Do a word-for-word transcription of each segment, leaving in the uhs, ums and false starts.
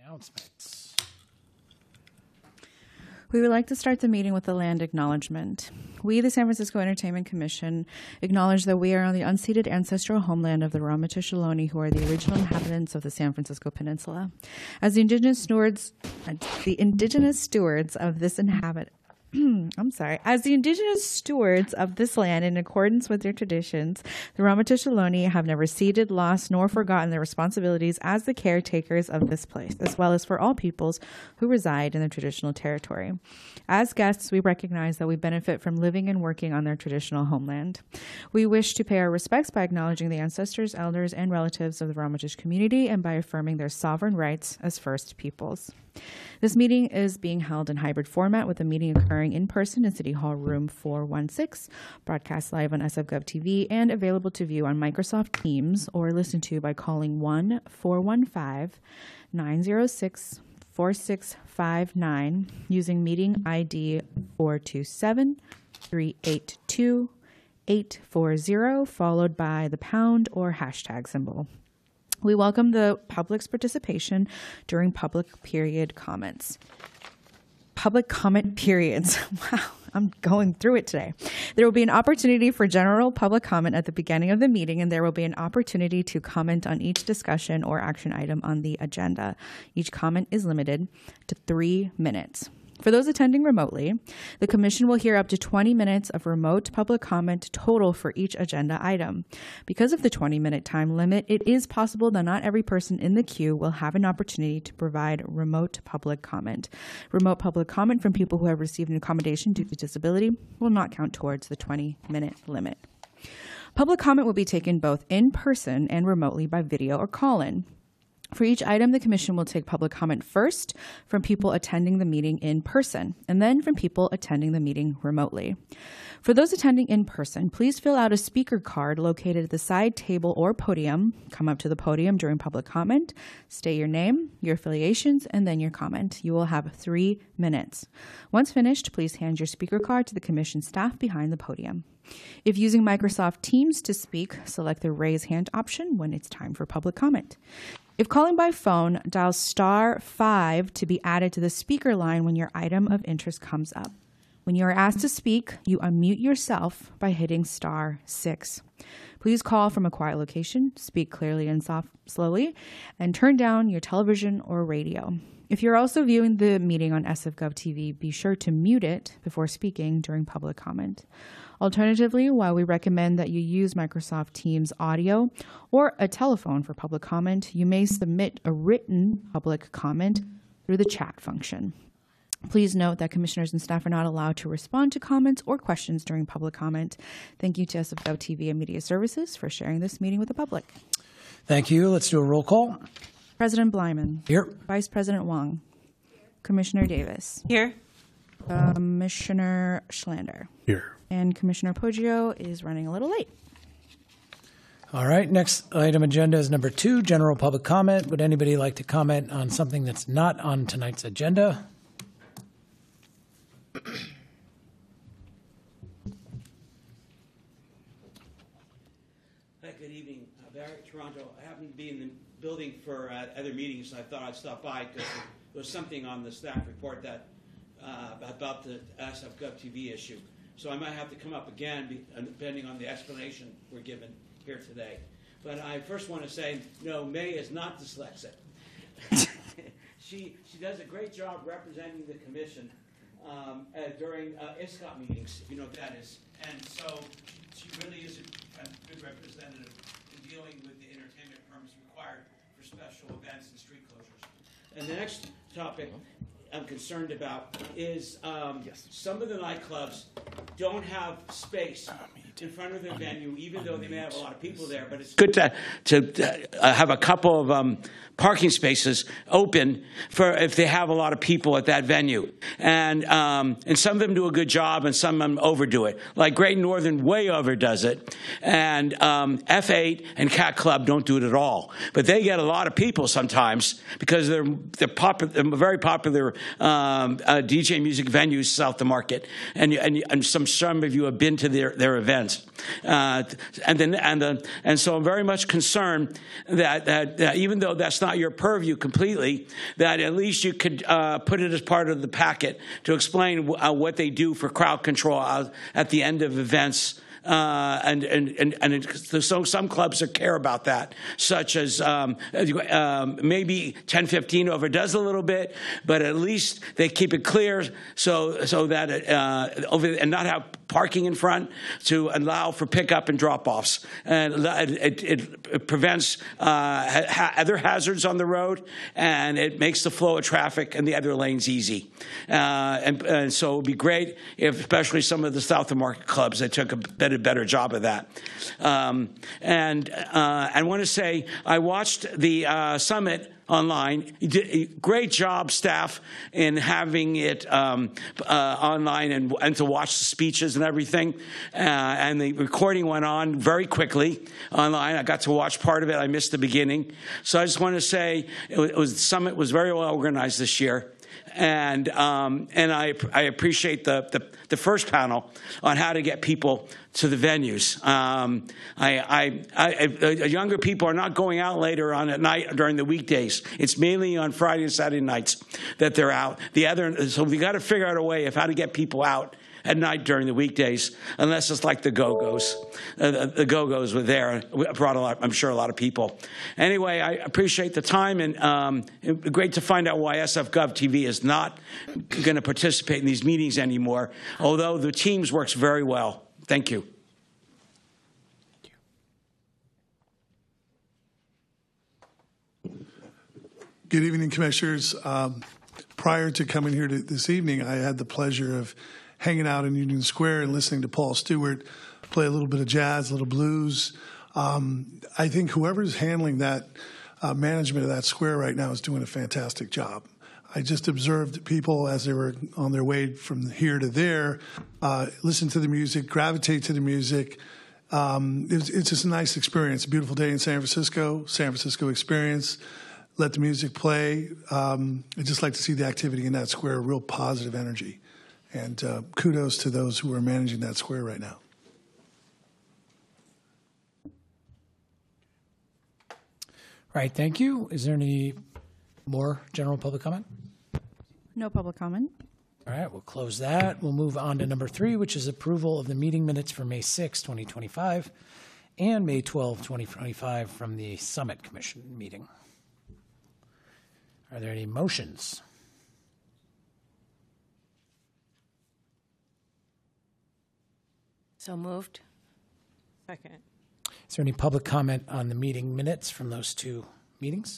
Announcements. We would like to start the meeting with a land acknowledgement. We, the San Francisco Entertainment Commission, acknowledge that we are on the unceded ancestral homeland of the Ramaytush Ohlone, who are the original inhabitants of the San Francisco Peninsula. As the indigenous stewards, the indigenous stewards of this inhabit, I'm sorry. As the indigenous stewards of this land, in accordance with their traditions, the Ramaytush Ohlone have never ceded, lost, nor forgotten their responsibilities as the caretakers of this place, as well as for all peoples who reside in their traditional territory. As guests, we recognize that we benefit from living and working on their traditional homeland. We wish to pay our respects by acknowledging the ancestors, elders, and relatives of the Ramaytush community and by affirming their sovereign rights as First Peoples. This meeting is being held in hybrid format, with the meeting occurring in person in City Hall Room four one six, broadcast live on S F Gov T V, and available to view on Microsoft Teams or listen to by calling one four one five, nine zero six, four six five nine using meeting I D four two seven, three eight two, eight four zero, followed by the pound or hashtag symbol. We welcome the public's participation during public period comments. Public comment periods. Wow, I'm going through it today. There will be an opportunity for general public comment at the beginning of the meeting, and there will be an opportunity to comment on each discussion or action item on the agenda. Each comment is limited to three minutes. For those attending remotely, the Commission will hear up to twenty minutes of remote public comment total for each agenda item. Because of the twenty-minute time limit, it is possible that not every person in the queue will have an opportunity to provide remote public comment. Remote public comment from people who have received an accommodation due to disability will not count towards the twenty-minute limit. Public comment will be taken both in person and remotely by video or call-in. For each item, the Commission will take public comment first from people attending the meeting in person, and then from people attending the meeting remotely. For those attending in person, please fill out a speaker card located at the side table or podium. Come up to the podium during public comment, state your name, your affiliations, and then your comment. You will have three minutes. Once finished, please hand your speaker card to the Commission staff behind the podium. If using Microsoft Teams to speak, select the raise hand option when it's time for public comment. If calling by phone, dial star five to be added to the speaker line when your item of interest comes up. When you are asked to speak, you unmute yourself by hitting star six. Please call from a quiet location, speak clearly and soft, slowly, and turn down your television or radio. If you're also viewing the meeting on S F Gov T V, be sure to mute it before speaking during public comment. Alternatively, while we recommend that you use Microsoft Teams audio or a telephone for public comment, you may submit a written public comment through the chat function. Please note that commissioners and staff are not allowed to respond to comments or questions during public comment. Thank you to S F Gov T V and Media Services for sharing this meeting with the public. Thank you. Let's do a roll call. President Blyman. Here. Vice President Wong. Commissioner Davis. Here. Commissioner Schlander. Here. And Commissioner Poggio is running a little late. All right. Next item agenda is number two, general public comment. Would anybody like to comment on something that's not on tonight's agenda? Hi, good evening. Uh, Barry, Toronto. I happen to be in the building for uh, other meetings, so I thought I'd stop by because there was something on the staff report that uh, about the S F Gov T V issue. So I might have to come up again, be, uh, depending on the explanation we're given here today. But I first want to say, no, May is not dyslexic. she she does a great job representing the commission um, uh, during uh, I S C O T meetings, if you know what that is. And so she really is a, a good representative in dealing with the entertainment permits required for special events and street closures. And the next topic I'm concerned about is um, yes. some of the nightclubs don't have space in front of their venue, even though they may have a lot of people there. But it's good to, to uh, have a couple of um, parking spaces open for if they have a lot of people at that venue. And um, and some of them do a good job, and some of them overdo it. Like Great Northern way overdoes it, and um, F eight and Cat Club don't do it at all. But they get a lot of people sometimes because they're they're, popu- they're very popular um, uh, D J music venues south of Market, and and, and some some of you have been to their their events. events. Uh, and then, and the, and so I'm very much concerned that, that, that even though that's not your purview completely, that at least you could uh, put it as part of the packet to explain uh, what they do for crowd control at the end of events. Uh, and and and, and it, so some clubs that care about that, such as um, um, maybe ten fifteen overdoes a little bit, but at least they keep it clear so so that it, uh, over and not have parking in front to allow for pickup and drop-offs, and it, it, it prevents uh, ha- other hazards on the road, and it makes the flow of traffic in the other lanes easy. Uh, and, and so it would be great if, especially some of the South of Market clubs, that took a better better job of that. Um, and uh, I want to say I watched the uh, summit online. You did a great job, staff, in having it um, uh, online and, and to watch the speeches and everything. Uh, and the recording went on very quickly online. I got to watch part of it. I missed the beginning. So I just want to say it was, it was the summit was very well organized this year. And um, and I I appreciate the, the the first panel on how to get people to the venues. Um, I, I, I, I younger people are not going out later on at night during the weekdays. It's mainly on Friday and Saturday nights that they're out. The other so we got to figure out a way of how to get people out at night during the weekdays, unless it's like the Go-Go's. Uh, the, the Go-Go's were there. We brought a lot, I'm sure, a lot of people. Anyway, I appreciate the time, and um, it, great to find out why S F Gov T V is not going to participate in these meetings anymore, although the Teams works very well. Thank you. Good evening, Commissioners. Um, prior to coming here to, this evening, I had the pleasure of hanging out in Union Square and listening to Paul Stewart play a little bit of jazz, a little blues. Um, I think whoever's handling that uh, management of that square right now is doing a fantastic job. I just observed people as they were on their way from here to there, uh, listen to the music, gravitate to the music. Um, it's, it's just a nice experience. A beautiful day in San Francisco, San Francisco experience. Let the music play. Um, I'd just like to see the activity in that square, real positive energy. And uh, kudos to those who are managing that square right now. Right, thank you. Is there any more general public comment? No public comment. All right, we'll close that. We'll move on to number three, which is approval of the meeting minutes for May sixth, twenty twenty-five, and May twelfth, twenty twenty-five from the Summit Commission meeting. Are there any motions? So moved. Second. Is there any public comment on the meeting minutes from those two meetings?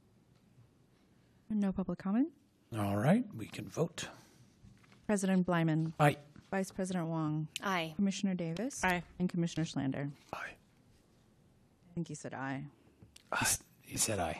No public comment. All right, we can vote. President Blyman. Aye. Vice President Wong. Aye. Commissioner Davis. Aye. And Commissioner Schlander. Aye. I think he said aye. He said aye.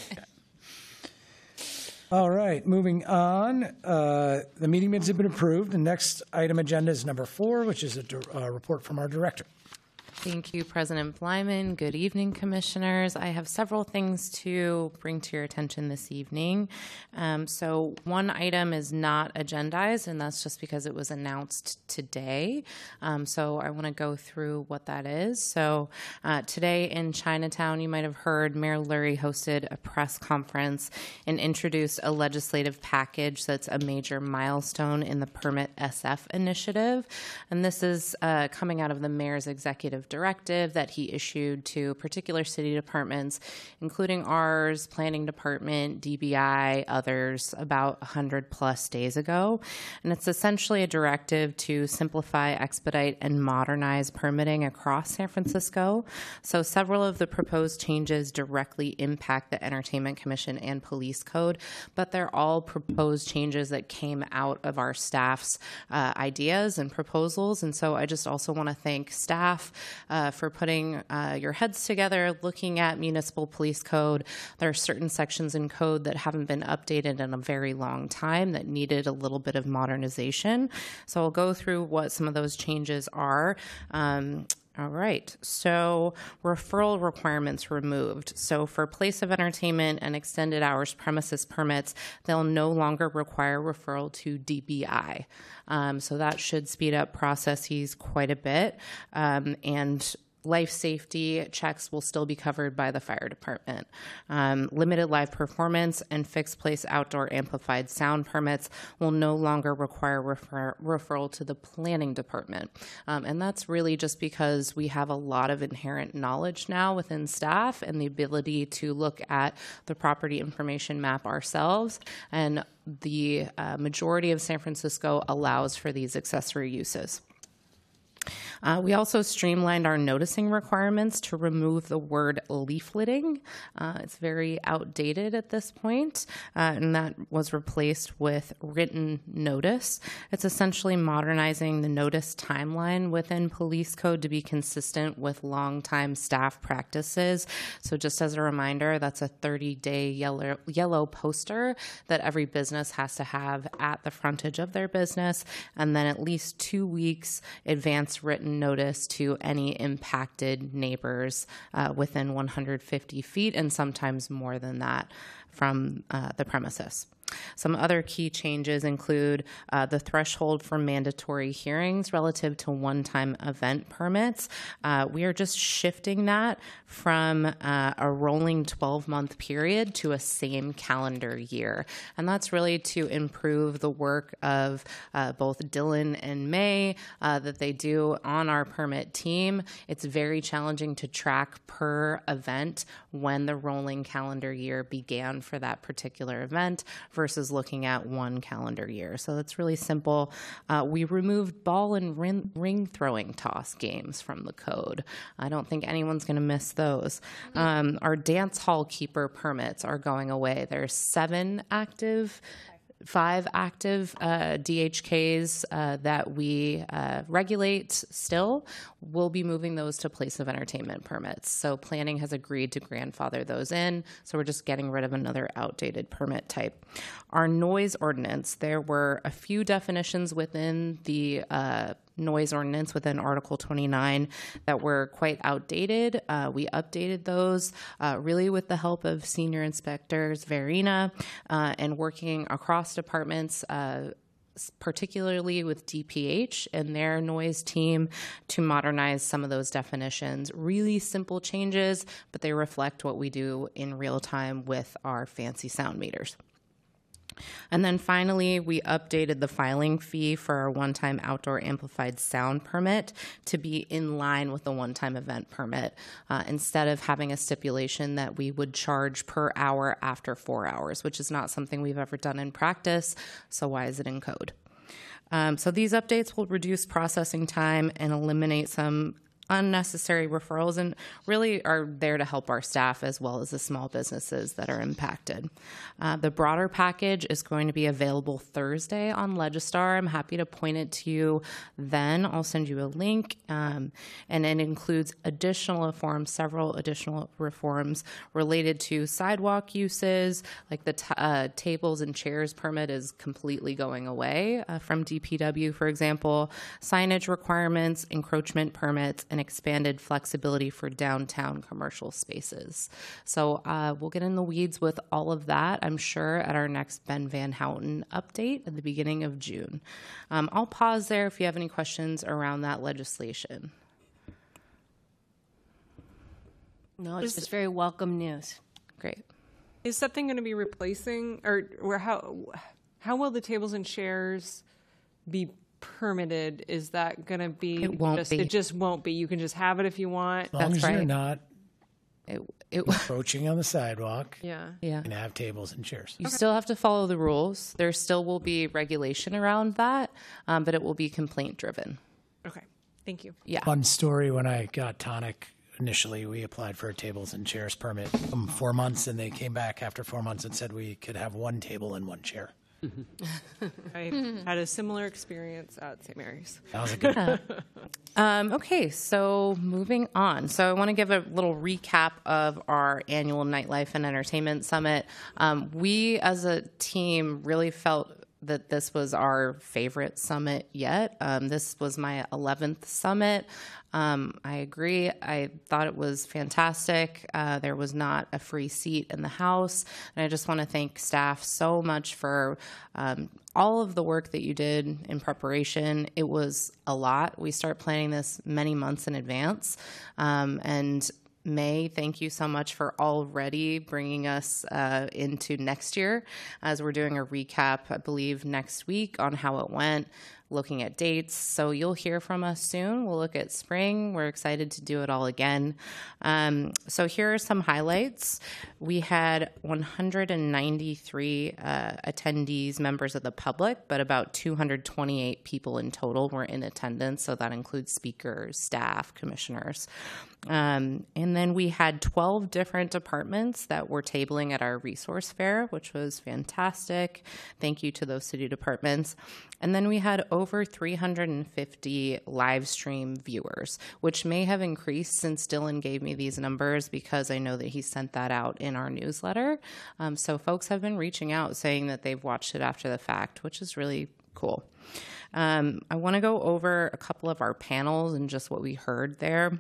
All right, moving on. Uh, the meeting minutes have been approved. The next item agenda is number four, which is a uh, report from our director. Thank you, President Blyman. Good evening, Commissioners. I have several things to bring to your attention this evening. Um, so one item is not agendized, and that's just because it was announced today. Um, so I want to go through what that is. So uh, today in Chinatown, you might have heard Mayor Lurie hosted a press conference and introduced a legislative package that's a major milestone in the Permit S F initiative. And this is uh, coming out of the mayor's executive directive that he issued to particular city departments, including ours, planning department, D B I, others, about one hundred plus days ago. And it's essentially a directive to simplify, expedite, and modernize permitting across San Francisco. So several of the proposed changes directly impact the Entertainment Commission and Police Code, but they're all proposed changes that came out of our staff's uh, ideas and proposals. And so I just also want to thank staff Uh, for putting uh, your heads together, looking at municipal police code. There are certain sections in code that haven't been updated in a very long time that needed a little bit of modernization. So I'll go through what some of those changes are. Um, All right, so referral requirements removed. So for place of entertainment and extended hours premises permits, they'll no longer require referral to D B I. Um, so that should speed up processes quite a bit. Um, and life safety checks will still be covered by the fire department. Um, limited live performance and fixed place outdoor amplified sound permits will no longer require refer- referral to the planning department. Um, and that's really just because we have a lot of inherent knowledge now within staff and the ability to look at the property information map ourselves. And the uh, majority of San Francisco allows for these accessory uses. Uh, we also streamlined our noticing requirements to remove the word leafleting. Uh, it's very outdated at this point, uh, and that was replaced with written notice. It's essentially modernizing the notice timeline within police code to be consistent with longtime staff practices. So just as a reminder, that's a thirty-day yellow, yellow poster that every business has to have at the frontage of their business, and then at least two weeks advance written notice to any impacted neighbors uh, within one hundred fifty feet and sometimes more than that from uh, the premises. Some other key changes include uh, the threshold for mandatory hearings relative to one-time event permits. Uh, we are just shifting that from uh, a rolling twelve-month period to a same calendar year. And that's really to improve the work of uh, both Dylan and May uh, that they do on our permit team. It's very challenging to track per event when the rolling calendar year began for that particular event versus looking at one calendar year. So that's really simple. Uh, we removed ball and ring, ring throwing toss games from the code. I don't think anyone's going to miss those. Um, our dance hall keeper permits are going away. There's seven active five active uh, D H Ks uh, that we uh, regulate still. We'll be moving those to place of entertainment permits. So planning has agreed to grandfather those in, so we're just getting rid of another outdated permit type. Our noise ordinance, there were a few definitions within the uh, noise ordinance within Article twenty-nine that were quite outdated. Uh, we updated those uh, really with the help of Senior Inspectors Verena uh, and working across departments, uh, particularly with D P H and their noise team to modernize some of those definitions. Really simple changes, but they reflect what we do in real time with our fancy sound meters. And then finally, we updated the filing fee for our one-time outdoor amplified sound permit to be in line with the one-time event permit, uh, instead of having a stipulation that we would charge per hour after four hours, which is not something we've ever done in practice, so why is it in code? Um, so these updates will reduce processing time and eliminate some unnecessary referrals and really are there to help our staff as well as the small businesses that are impacted. Uh, the broader package is going to be available Thursday on Legistar. I'm happy to point it to you then. I'll send you a link, um, and it includes additional reforms, several additional reforms related to sidewalk uses, like the t- uh, tables and chairs permit is completely going away uh, from D P W, for example, signage requirements, encroachment permits, and expanded flexibility for downtown commercial spaces. So uh, we'll get in the weeds with all of that, I'm sure, at our next Ben Van Houten update at the beginning of June. Um, I'll pause there if you have any questions around that legislation. No, it's just very welcome news. Great. Is something going to be replacing, or, or how how will the tables and chairs be permitted? Is that going to be? It won't just, be. It just won't be. You can just have it if you want. As long That's as you're right. not It, it, approaching on the sidewalk, Yeah. yeah. and have tables and chairs. You still have to follow the rules. There still will be regulation around that, um, but it will be complaint driven. Okay. Thank you. Yeah. Fun story, when I got Tonic, initially we applied for a tables and chairs permit um, four months, and they came back after four months and said we could have one table and one chair. I had a similar experience at Saint Mary's. That was a good Um, okay, so moving on. So I want to give a little recap of our annual Nightlife and Entertainment Summit. Um, we, as a team, really felt that this was our favorite summit yet. Um, this was my eleventh summit. Um, I agree. I thought it was fantastic. Uh, there was not a free seat in the house. And I just want to thank staff so much for um, all of the work that you did in preparation. It was a lot. We start planning this many months in advance. Um, and May, thank you so much for already bringing us uh, into next year as we're doing a recap, I believe, next week on how it went, looking at dates. So you'll hear from us soon. We'll look at spring. We're excited to do it all again. Um, so here are some highlights. We had one hundred ninety-three uh, attendees, members of the public, but about two hundred twenty-eight people in total were in attendance. So that includes speakers, staff, commissioners. Um, and then we had twelve different departments that were tabling at our resource fair, which was fantastic. Thank you to those city departments. And then we had over three hundred fifty live stream viewers, which may have increased since Dylan gave me these numbers because I know that he sent that out in our newsletter. Um, so folks have been reaching out saying that they've watched it after the fact, which is really cool. Um, I want to go over a couple of our panels and just what we heard there.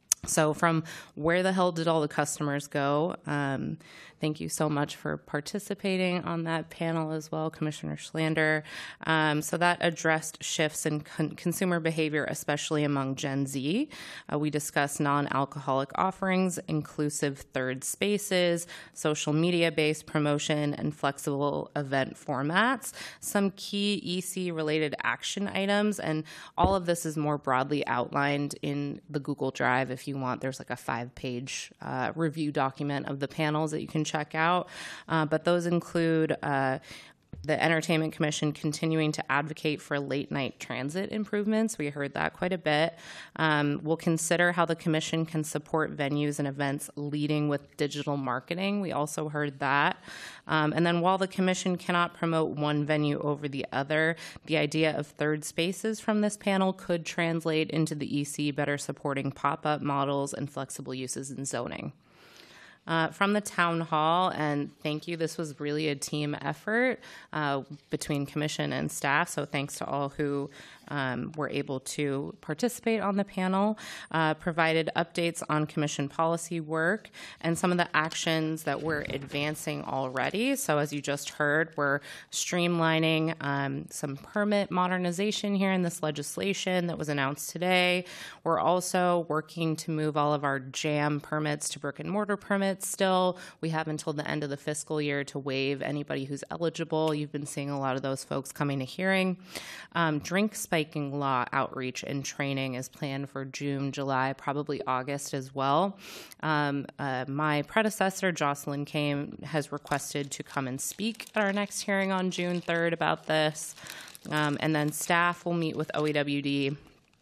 So from Where the Hell Did All the Customers Go? Um, thank you so much for participating on that panel as well, Commissioner Schlander. Um, so that addressed shifts in con- consumer behavior, especially among Gen Z. Uh, we discussed non-alcoholic offerings, inclusive third spaces, social media-based promotion, and flexible event formats. Some key E C-related action items, and all of this is more broadly outlined in the Google Drive if you you want. There's like a five-page uh, review document of the panels that you can check out. Uh, but those include uh, the Entertainment Commission continuing to advocate for late-night transit improvements. We heard that quite a bit. Um, we'll consider how the Commission can support venues and events leading with digital marketing. We also heard that. Um, and then while the Commission cannot promote one venue over the other, the idea of third spaces from this panel could translate into the E C better supporting pop-up models and flexible uses in zoning. Uh, from the town hall, and thank you, this was really a team effort uh, between commission and staff, so thanks to all who um, were able to participate on the panel, uh, provided updates on commission policy work and some of the actions that we're advancing already. So as you just heard, we're streamlining um, some permit modernization here in this legislation that was announced today. We're also working to move all of our jam permits to brick and mortar permits still. We have until the end of the fiscal year to waive anybody who's eligible. You've been seeing a lot of those folks coming to hearing. Um, drink spiking law outreach and training is planned for June, July, probably August as well. Um, uh, my predecessor, Jocelyn Kame, has requested to come and speak at our next hearing on June third about this. Um, and then staff will meet with O E W D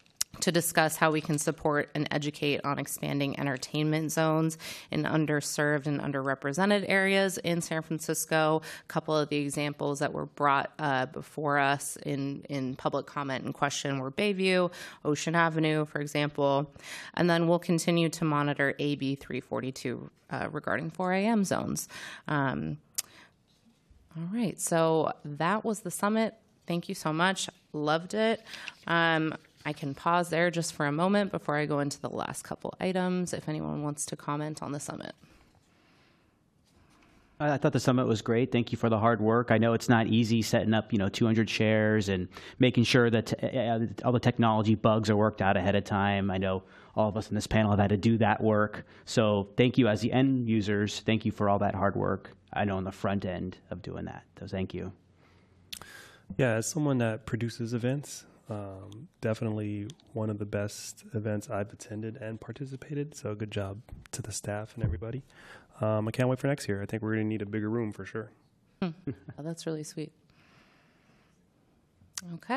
to discuss how we can support and educate on expanding entertainment zones in underserved and underrepresented areas in San Francisco. A couple of the examples that were brought uh, before us in, in public comment and question were Bayview, Ocean Avenue, for example. And then we'll continue to monitor A B three forty-two uh, regarding four a.m. zones. Um, all right, so that was the summit. Thank you so much. Loved it. Um, I can pause there just for a moment before I go into the last couple items, if anyone wants to comment on the summit. I thought the summit was great. Thank you for the hard work. I know it's not easy setting up, you know, two hundred chairs and making sure that uh, all the technology bugs are worked out ahead of time. I know all of us in this panel have had to do that work. So thank you as the end users. Thank you for all that hard work. I know on the front end of doing that. So thank you. Yeah, as someone that produces events, Um, definitely one of the best events I've attended and participated. So good job to the staff and everybody. Um, I can't wait for next year. I think we're going to need a bigger room for sure. Hmm. Oh, that's really sweet. Okay.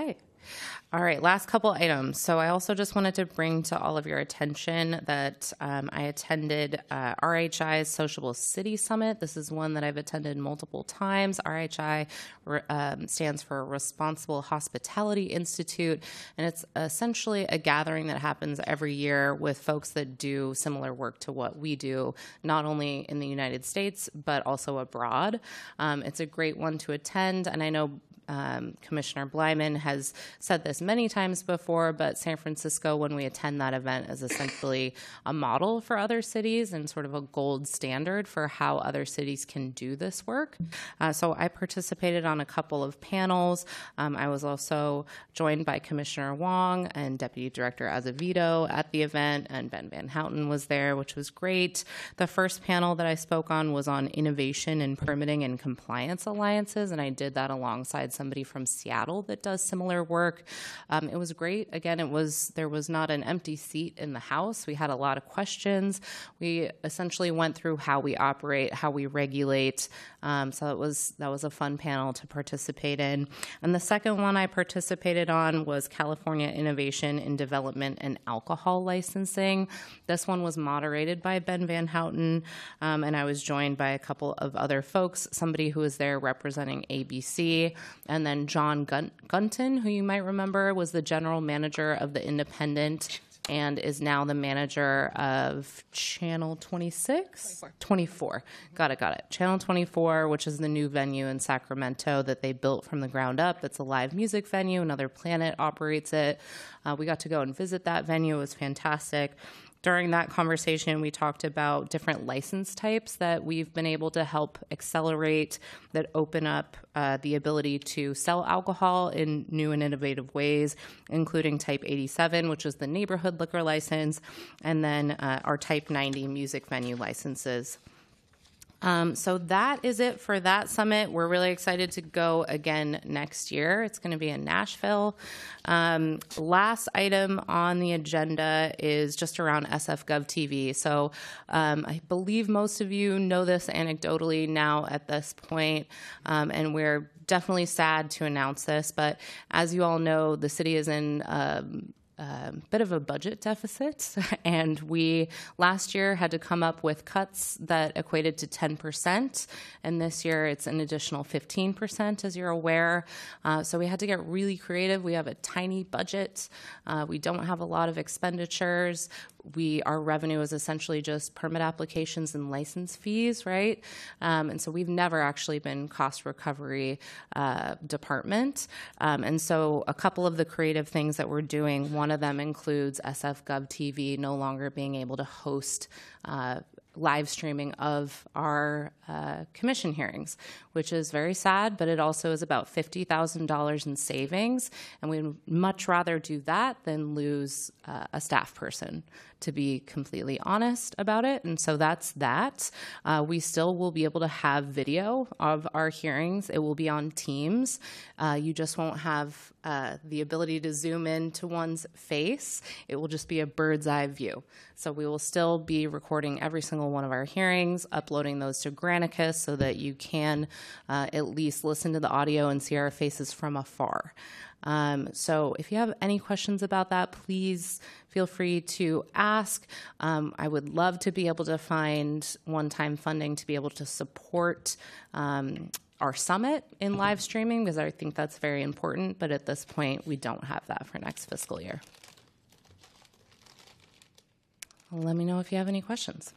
All right, last couple items. So I also just wanted to bring to all of your attention that um, I attended uh, R H I's Sociable City Summit. This is one that I've attended multiple times. R H I um, stands for Responsible Hospitality Institute, and it's essentially a gathering that happens every year with folks that do similar work to what we do, not only in the United States, but also abroad. Um, it's a great one to attend, and I know Um, Commissioner Blyman has said this many times before, but San Francisco, when we attend that event, is essentially a model for other cities and sort of a gold standard for how other cities can do this work. Uh, so I participated on a couple of panels. Um, I was also joined by Commissioner Wong and Deputy Director Azevedo at the event, and Ben Van Houten was there, which was great. The first panel that I spoke on was on innovation in permitting and compliance alliances, and I did that alongside somebody from Seattle that does similar work. Um, it was great. Again, it was there was not an empty seat in the House. We had a lot of questions. We essentially went through how we operate, how we regulate. Um, so it was that was a fun panel to participate in. And the second one I participated on was California Innovation in Development and Alcohol Licensing. This one was moderated by Ben Van Houten, um, and I was joined by a couple of other folks, somebody who was there representing A B C, and then John Gun- Gunton, who you might remember was the general manager of The Independent and is now the manager of Channel twenty-six? twenty-four. twenty-four. Got it, got it. Channel twenty-four, which is the new venue in Sacramento that they built from the ground up. It's a live music venue. Another Planet operates it. Uh, we got to go and visit that venue. It was fantastic. During that conversation, we talked about different license types that we've been able to help accelerate that open up uh, the ability to sell alcohol in new and innovative ways, including Type eighty-seven, which is the neighborhood liquor license, and then uh, our Type ninety music venue licenses. Um, so that is it for that summit. We're really excited to go again next year. It's going to be in Nashville. Um, last item on the agenda is just around S F Gov T V. So um, I believe most of you know this anecdotally now at this point, um, and we're definitely sad to announce this. But as you all know, the city is in um, a bit of a budget deficit, and we last year had to come up with cuts that equated to ten percent, and this year it's an additional fifteen percent, as you're aware. Uh, so we had to get really creative. We have a tiny budget. Uh, we don't have a lot of expenditures. We our revenue is essentially just permit applications and license fees, right? Um, and so we've never actually been cost recovery uh, department. Um, and so a couple of the creative things that we're doing, one of them includes S F Gov T V no longer being able to host uh, live streaming of our uh, commission hearings, which is very sad, but it also is about fifty thousand dollars in savings, and we'd much rather do that than lose uh, a staff person, to be completely honest about it. And so that's that. Uh, we still will be able to have video of our hearings. It will be on Teams. Uh, you just won't have uh, the ability to zoom in to one's face. It will just be a bird's eye view. So we will still be recording every single one of our hearings, uploading those to Granicus so that you can uh, at least listen to the audio and see our faces from afar. Um, so if you have any questions about that, please feel free to ask. Um, I would love to be able to find one-time funding to be able to support um, our summit in live streaming, because I think that's very important, but at this point, we don't have that for next fiscal year. Let me know if you have any questions.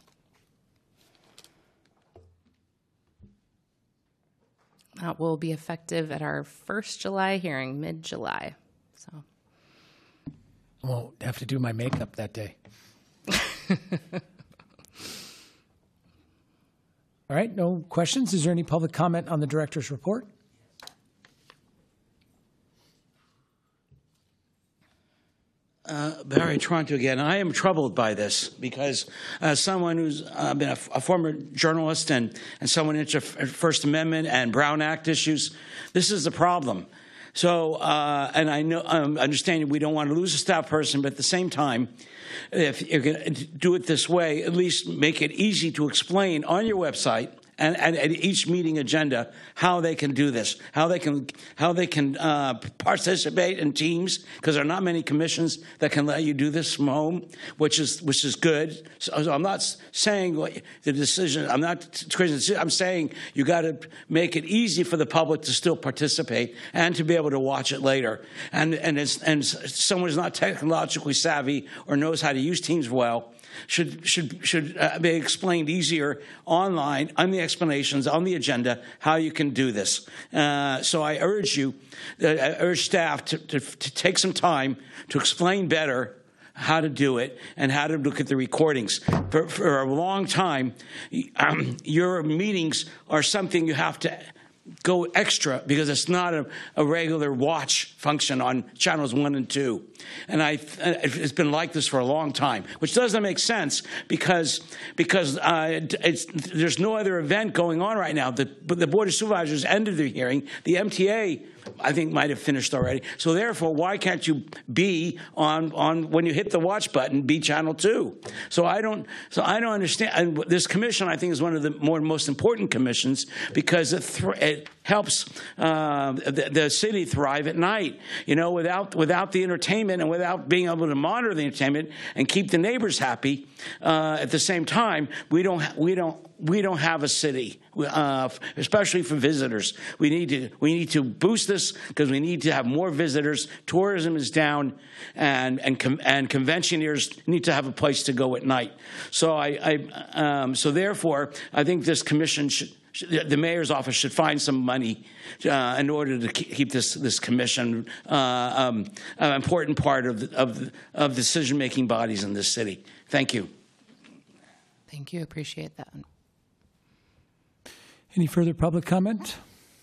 That will be effective at our first July hearing, mid-July. So, I won't have to do my makeup that day. All right, no questions. Is there any public comment on the director's report? Uh, Barry Toronto again. I am troubled by this because as someone who's uh, been a, a former journalist and, and someone into First Amendment and Brown Act issues, this is the problem. So, uh, and I know, um, understanding we don't want to lose a staff person, but at the same time, if you're going to do it this way, at least make it easy to explain on your website and, and, and each meeting agenda how they can do this, how they can how they can uh, participate in teams, because there are not many commissions that can let you do this from home, which is which is good. So, so I'm not saying the decision. I'm not crazy. I'm saying you got to make it easy for the public to still participate and to be able to watch it later. And and it's, and someone who's not technologically savvy or knows how to use Teams well should should should uh, be explained easier online on the explanations on the agenda how you can do this. Uh, so I urge you, uh, I urge staff to, to to take some time to explain better how to do it and how to look at the recordings. For, for a long time, um, your meetings are something you have to go extra because it's not a, a regular watch function on channels one and two. And I, it's been like this for a long time, which doesn't make sense because because uh, it's, there's no other event going on right now. The, the Board of Supervisors ended their hearing. The M T A, I think, might have finished already. So therefore, why can't you be on on when you hit the watch button, be channel two? So I don't. So I don't understand. And this commission, I think, is one of the more most important commissions because it, th it helps uh, the, the city thrive at night. You know, without without the entertainment and without being able to monitor the entertainment and keep the neighbors happy uh, at the same time, we don't we don't. We don't have a city, uh, especially for visitors. We need to we need to boost this because we need to have more visitors. Tourism is down, and and com and conventioneers need to have a place to go at night. So I, I um, so therefore I think this commission should. The mayor's office should find some money uh, in order to keep this this commission uh, um, an important part of the, of the, of decision-making bodies in this city. Thank you. Thank you. Appreciate that. Any further public comment?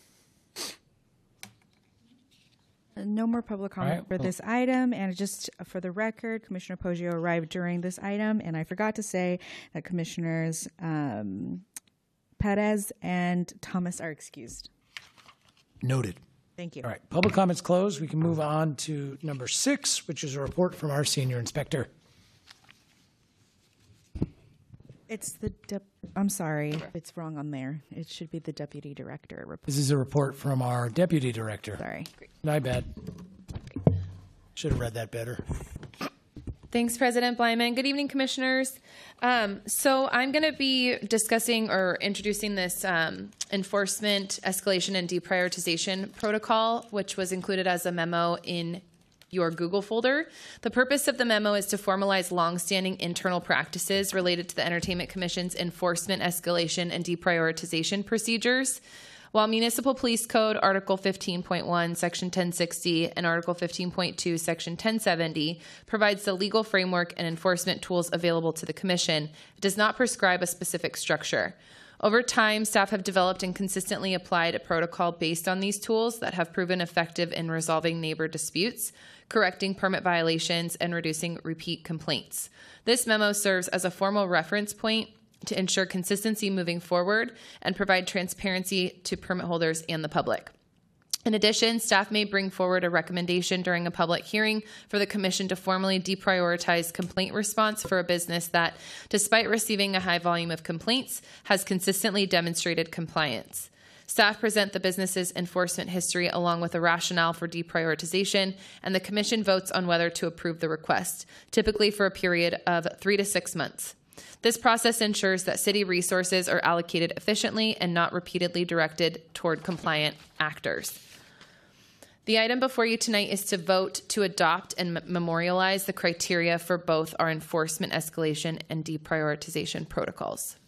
No more public comment right, for well- this item. And just for the record, Commissioner Poggio arrived during this item, and I forgot to say that Commissioners um, Perez and Thomas are excused. Noted. Thank you. All right, public comments closed. We can move on to number six, which is a report from our senior inspector. It's the, dep I'm sorry, it's wrong on there. It should be the Deputy Director report. This is a report from our deputy director. Sorry. My bad. Should have read that better. Thanks, President Blyman. Good evening, Commissioners. Um, so I'm going to be discussing or introducing this um, enforcement, escalation, and deprioritization protocol, which was included as a memo in your Google folder. The purpose of the memo is to formalize longstanding internal practices related to the Entertainment Commission's enforcement, escalation, and deprioritization procedures. While Municipal Police Code Article fifteen point one, Section ten sixty, and Article fifteen point two, Section ten seventy provides the legal framework and enforcement tools available to the Commission, it does not prescribe a specific structure. Over time, staff have developed and consistently applied a protocol based on these tools that have proven effective in resolving neighbor disputes, correcting permit violations, and reducing repeat complaints. This memo serves as a formal reference point to ensure consistency moving forward and provide transparency to permit holders and the public. In addition, staff may bring forward a recommendation during a public hearing for the Commission to formally deprioritize complaint response for a business that, despite receiving a high volume of complaints, has consistently demonstrated compliance. Staff present the business's enforcement history along with a rationale for deprioritization, and the Commission votes on whether to approve the request, typically for a period of three to six months. This process ensures that city resources are allocated efficiently and not repeatedly directed toward compliant actors. The item before you tonight is to vote to adopt and memorialize the criteria for both our enforcement, escalation, and deprioritization protocols.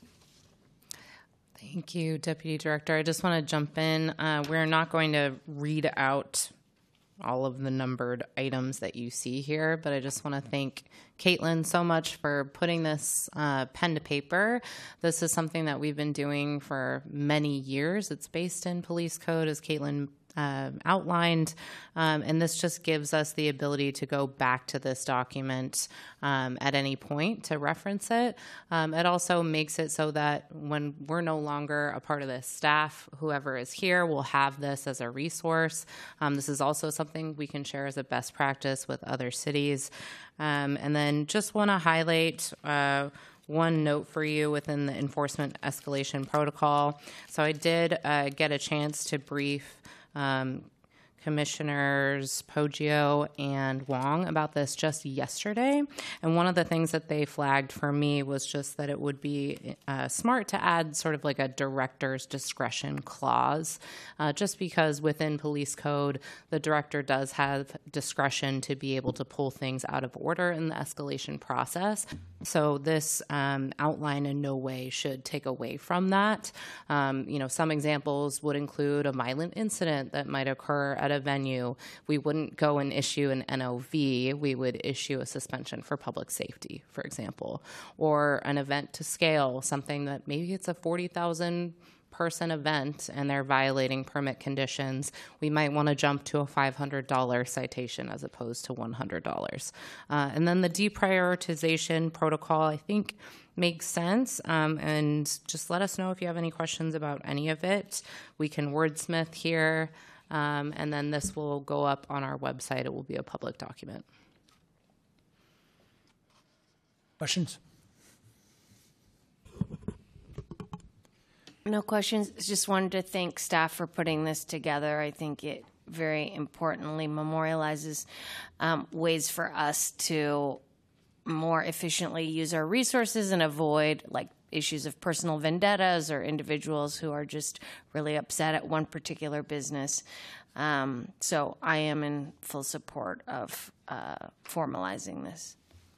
Thank you, Deputy Director. I just want to jump in. Uh, we're not going to read out all of the numbered items that you see here, but I just want to thank Caitlin so much for putting this uh, pen to paper. This is something that we've been doing for many years. It's based in police code, as Caitlin Uh, outlined, um, and this just gives us the ability to go back to this document um, at any point to reference it. Um, it also makes it so that when we're no longer a part of this staff, whoever is here will have this as a resource. Um, this is also something we can share as a best practice with other cities. Um, and then just want to highlight uh, one note for you within the enforcement escalation protocol. So I did uh, get a chance to brief um, Commissioners Poggio and Wong about this just yesterday. And one of the things that they flagged for me was just that it would be uh, smart to add sort of like a director's discretion clause, uh, just because within police code, the director does have discretion to be able to pull things out of order in the escalation process. So this um, outline in no way should take away from that. Um, you know, some examples would include a violent incident that might occur at a venue. We wouldn't go and issue an N O V. We would issue a suspension for public safety, for example, or an event to scale, something that maybe it's a forty thousand person event and they're violating permit conditions. We might want to jump to a five hundred dollars citation as opposed to one hundred dollars. Uh, and then the deprioritization protocol, I think, makes sense. Um, and just let us know if you have any questions about any of it. We can wordsmith here. Um, and then this will go up on our website. It will be a public document. Questions? No questions. Just wanted to thank staff for putting this together. I think it very importantly memorializes um, ways for us to more efficiently use our resources and avoid like issues of personal vendettas or individuals who are just really upset at one particular business. Um, so I am in full support of uh, formalizing this.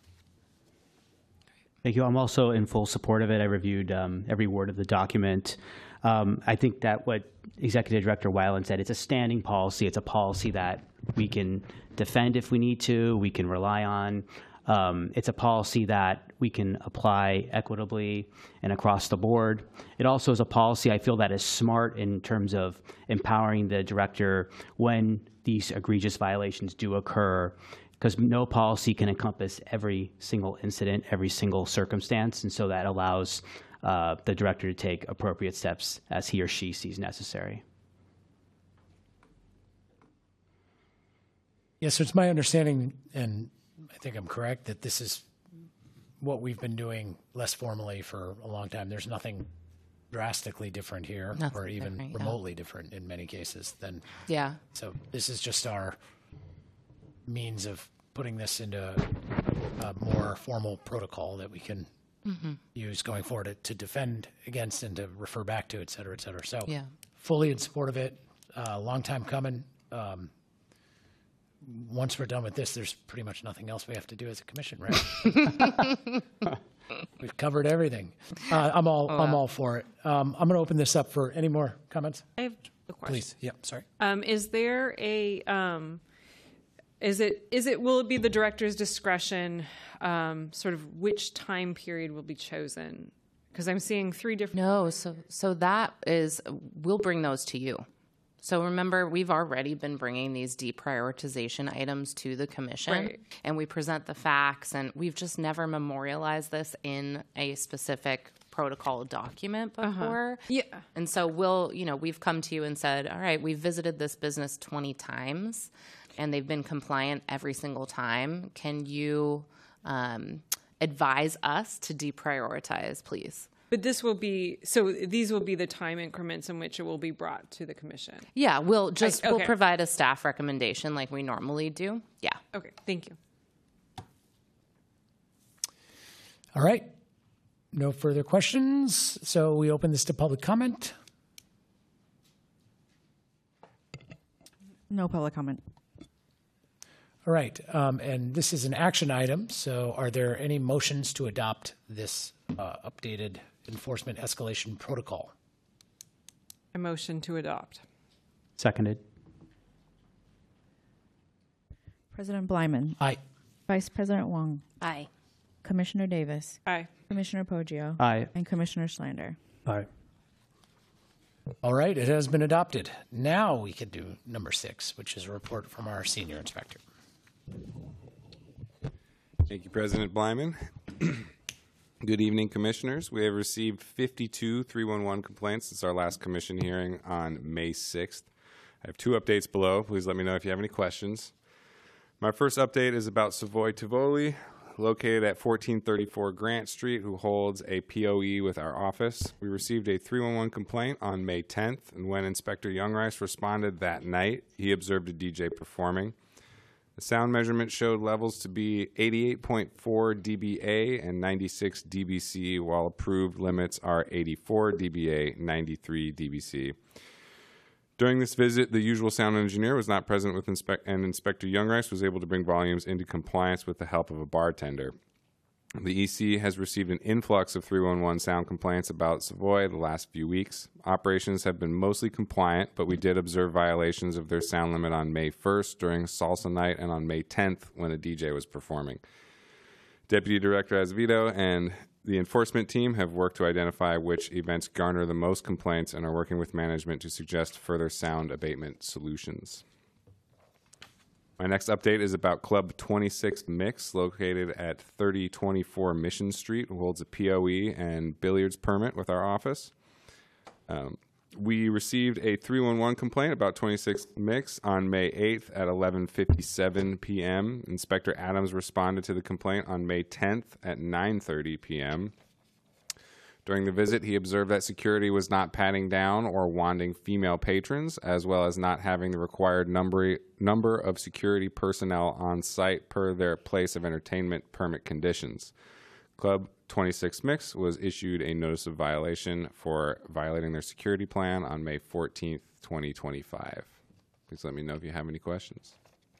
Thank you. I'm also in full support of it. I reviewed um, every word of the document. Um, I think that what Executive Director Weiland said, it's a standing policy. It's a policy that we can defend if we need to, we can rely on. Um, it's a policy that we can apply equitably and across the board. It also is a policy I feel that is smart in terms of empowering the director when these egregious violations do occur, because no policy can encompass every single incident, every single circumstance, and so that allows uh, the director to take appropriate steps as he or she sees necessary. Yes, so it's my understanding, and I think I'm correct, that this is what we've been doing less formally for a long time. There's nothing drastically different here, Nothing or even different, yeah. remotely different in many cases than. Yeah. So this is just our means of putting this into a more formal protocol that we can mm-hmm. use going forward to, to defend against and to refer back to, et cetera, et cetera. So yeah. fully in support of it. A uh, long time coming. Um, once we're done with this, there's pretty much nothing else we have to do as a commission, right? We've covered everything. Uh, I'm all Oh, I'm wow. all for it. Um, I'm going to open this up for any more comments. I have a question. Please. Yep. Sorry. Um, is there a, um, is it, is it, will it be the director's discretion, um, sort of which time period will be chosen? Because I'm seeing three different. No, so so that is, we'll bring those to you. So remember, we've already been bringing these deprioritization items to the commission, Right. and we present the facts, and we've just never memorialized this in a specific protocol document before. Yeah. And so we'll, you know, we've come to you and said, all right, we've visited this business twenty times, and they've been compliant every single time. Can you um, advise us to deprioritize, please? But this will be, so these will be the time increments in which it will be brought to the commission. Yeah, we'll just, I- we'll okay. provide a staff recommendation like we normally do. Yeah. Okay, thank you. All right. No further questions. So we open this to public comment. No public comment. All right. Um, and this is an action item. So are there any motions to adopt this uh, updated enforcement escalation protocol? A motion to adopt. Seconded. President Blyman. Aye. Vice President Wong. Aye. Commissioner Davis. Aye. Commissioner Poggio. Aye. And Commissioner Schlander. Aye. All right. It has been adopted. Now we can do number six, which is a report from our senior inspector. Thank you, President Blyman. Good evening, Commissioners. We have received fifty-two three one one complaints since our last commission hearing on May sixth. I have two updates below. Please let me know if you have any questions. My first update is about Savoy Tivoli. located at fourteen thirty-four Grant Street, who holds a P O E with our office. We received a three one one complaint on May tenth, and when Inspector Youngrice responded that night, he observed a D J performing. The sound measurement showed levels to be eighty-eight point four D B A and ninety-six D B C, while approved limits are eighty-four D B A, ninety-three D B C. During this visit, the usual sound engineer was not present with inspe- and Inspector Youngrice was able to bring volumes into compliance with the help of a bartender. The E C has received an influx of three one one sound complaints about Savoy the last few weeks. Operations have been mostly compliant, but we did observe violations of their sound limit on May first during Salsa Night and on May tenth when a D J was performing. Deputy Director Azevedo and the enforcement team have worked to identify which events garner the most complaints and are working with management to suggest further sound abatement solutions. My next update is about Club twenty-six Mix, located at thirty twenty-four Mission Street, who holds a P O E and billiards permit with our office. Um, we received a three one one complaint about twenty-six Mix on May eighth at eleven fifty-seven p m Inspector Adams responded to the complaint on May tenth at nine thirty p m During the visit, he observed that security was not patting down or wanding female patrons, as well as not having the required number, number of security personnel on site per their place of entertainment permit conditions. Club twenty-six Mix was issued a notice of violation for violating their security plan on May fourteenth, twenty twenty-five. Please let me know if you have any questions.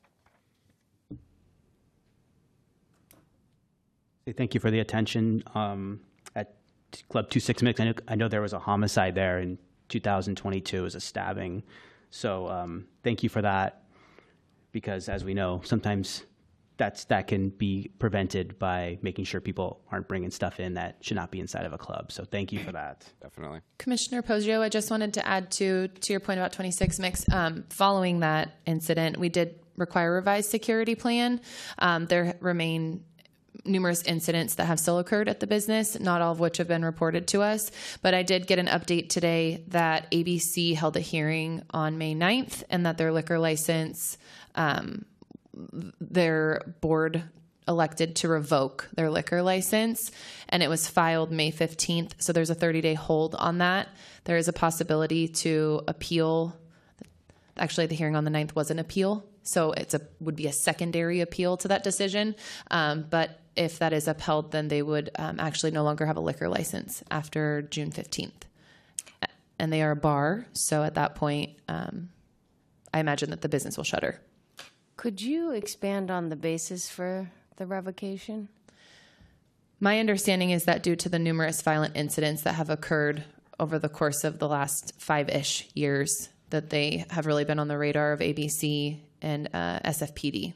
Thank you for the attention. Um, at Club twenty-six Mix, I know, I know there was a homicide there in two thousand twenty-two. It was a stabbing. So um, thank you for that, because as we know, sometimes that's that can be prevented by making sure people aren't bringing stuff in that should not be inside of a club. So thank you for that. Definitely. Commissioner Poggio, I just wanted to add to to your point about twenty-six Mix. Um, following that incident, we did require a revised security plan. Um, there remain numerous incidents that have still occurred at the business, not all of which have been reported to us. But I did get an update today that A B C held a hearing on May ninth and that their liquor license, um, their board elected to revoke their liquor license, and it was filed May fifteenth. So there's a thirty-day hold on that. There is a possibility to appeal. Actually, the hearing on the ninth was an appeal. So it's a would be a secondary appeal to that decision. Um, but if that is upheld, then they would um, actually no longer have a liquor license after June fifteenth. And they are a bar. So at that point, um, I imagine that the business will shutter. Could you expand on the basis for the revocation? My understanding is that due to the numerous violent incidents that have occurred over the course of the last five-ish years, that they have really been on the radar of A B C and uh, S F P D.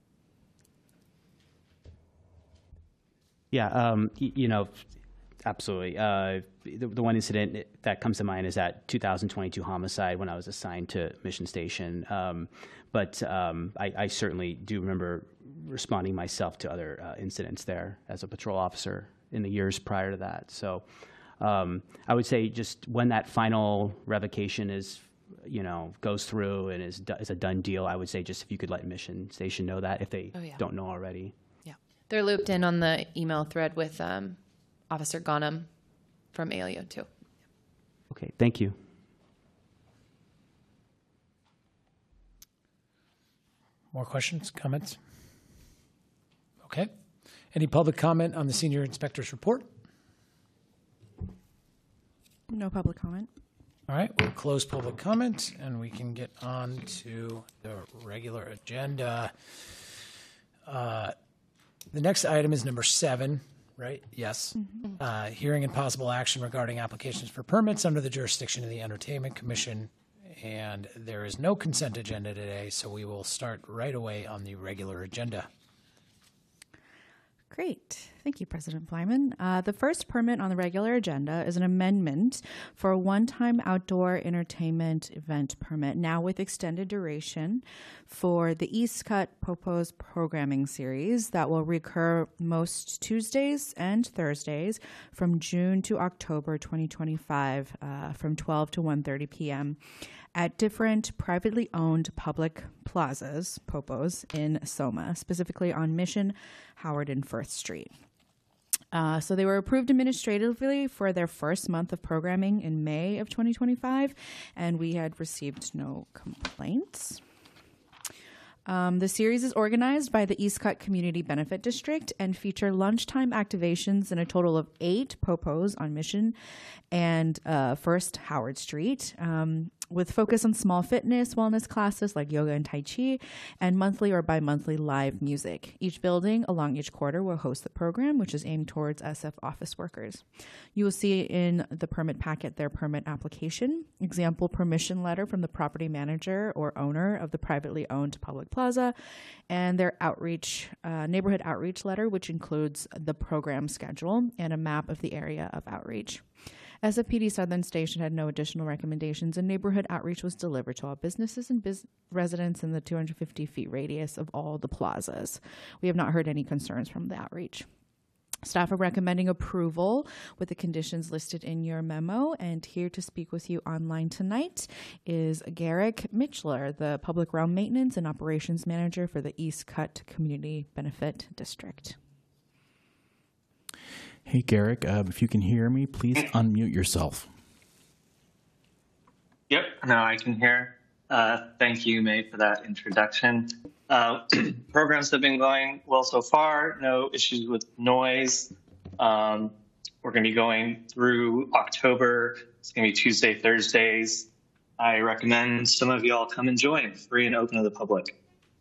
Yeah, um, y- you know, absolutely. Uh, the, the one incident that comes to mind is that two thousand twenty-two homicide when I was assigned to Mission Station. Um, but um, I, I certainly do remember responding myself to other uh, incidents there as a patrol officer in the years prior to that. So um, I would say just when that final revocation is, you know, goes through and is, is a done deal, I would say just if you could let Mission Station know that if they Oh, yeah. don't know already. Yeah. They're looped in on the email thread with um, Officer Ghanem from A L U too. Okay, thank you. More questions, comments? Okay. Any public comment on the senior inspector's report? No public comment. All right, we'll close public comment and we can get on to the regular agenda. Uh, the next item is number seven, right? Yes. Mm-hmm. Uh, hearing and possible action regarding applications for permits under the jurisdiction of the Entertainment Commission. And there is no consent agenda today, so we will start right away on the regular agenda. Great. Thank you, President Blyman. Uh, the first permit on the regular agenda is an amendment for a one-time outdoor entertainment event permit, now with extended duration, for the East Cut Popos programming series that will recur most Tuesdays and Thursdays from June to October twenty twenty-five, uh, from twelve to one thirty p.m. at different privately owned public plazas, Popos, in Soma, specifically on Mission, Howard, and Firth Street. Uh, so they were approved administratively for their first month of programming in May of twenty twenty-five, and we had received no complaints. Um, the series is organized by the East Cut Community Benefit District and feature lunchtime activations in a total of eight Popos on Mission and uh, First Howard Street, um, with focus on small fitness, wellness classes like yoga and Tai Chi, and monthly or bi-monthly live music. Each building along each quarter will host the program, which is aimed towards S F office workers. You will see in the permit packet their permit application, example permission letter from the property manager or owner of the privately owned public plaza, and their outreach, uh, neighborhood outreach letter, which includes the program schedule and a map of the area of outreach. S F P D Southern Station had no additional recommendations, and neighborhood outreach was delivered to all businesses and biz- residents in the two hundred fifty feet radius of all the plazas. We have not heard any concerns from the outreach. Staff are recommending approval with the conditions listed in your memo, and here to speak with you online tonight is Garrick Mitchler, the Public Realm Maintenance and Operations Manager for the East Cut Community Benefit District. Hey, Garrick, uh, if you can hear me, please unmute yourself. Yep, no, I can hear. Uh, thank you, May, for that introduction. Uh, programs have been going well so far, no issues with noise. Um, we're going to be going through October. It's going to be Tuesday, Thursdays. I recommend some of y'all come and join, free and open to the public.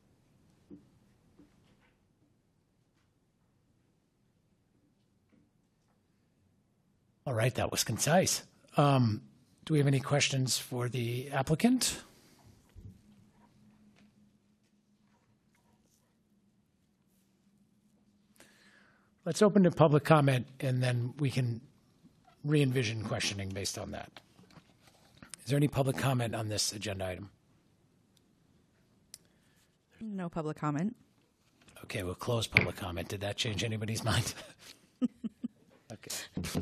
All right, that was concise. Um, do we have any questions for the applicant? Let's open to public comment, and then we can re-envision questioning based on that. Is there any public comment on this agenda item? No public comment. Okay, we'll close public comment. Did that change anybody's mind? Okay.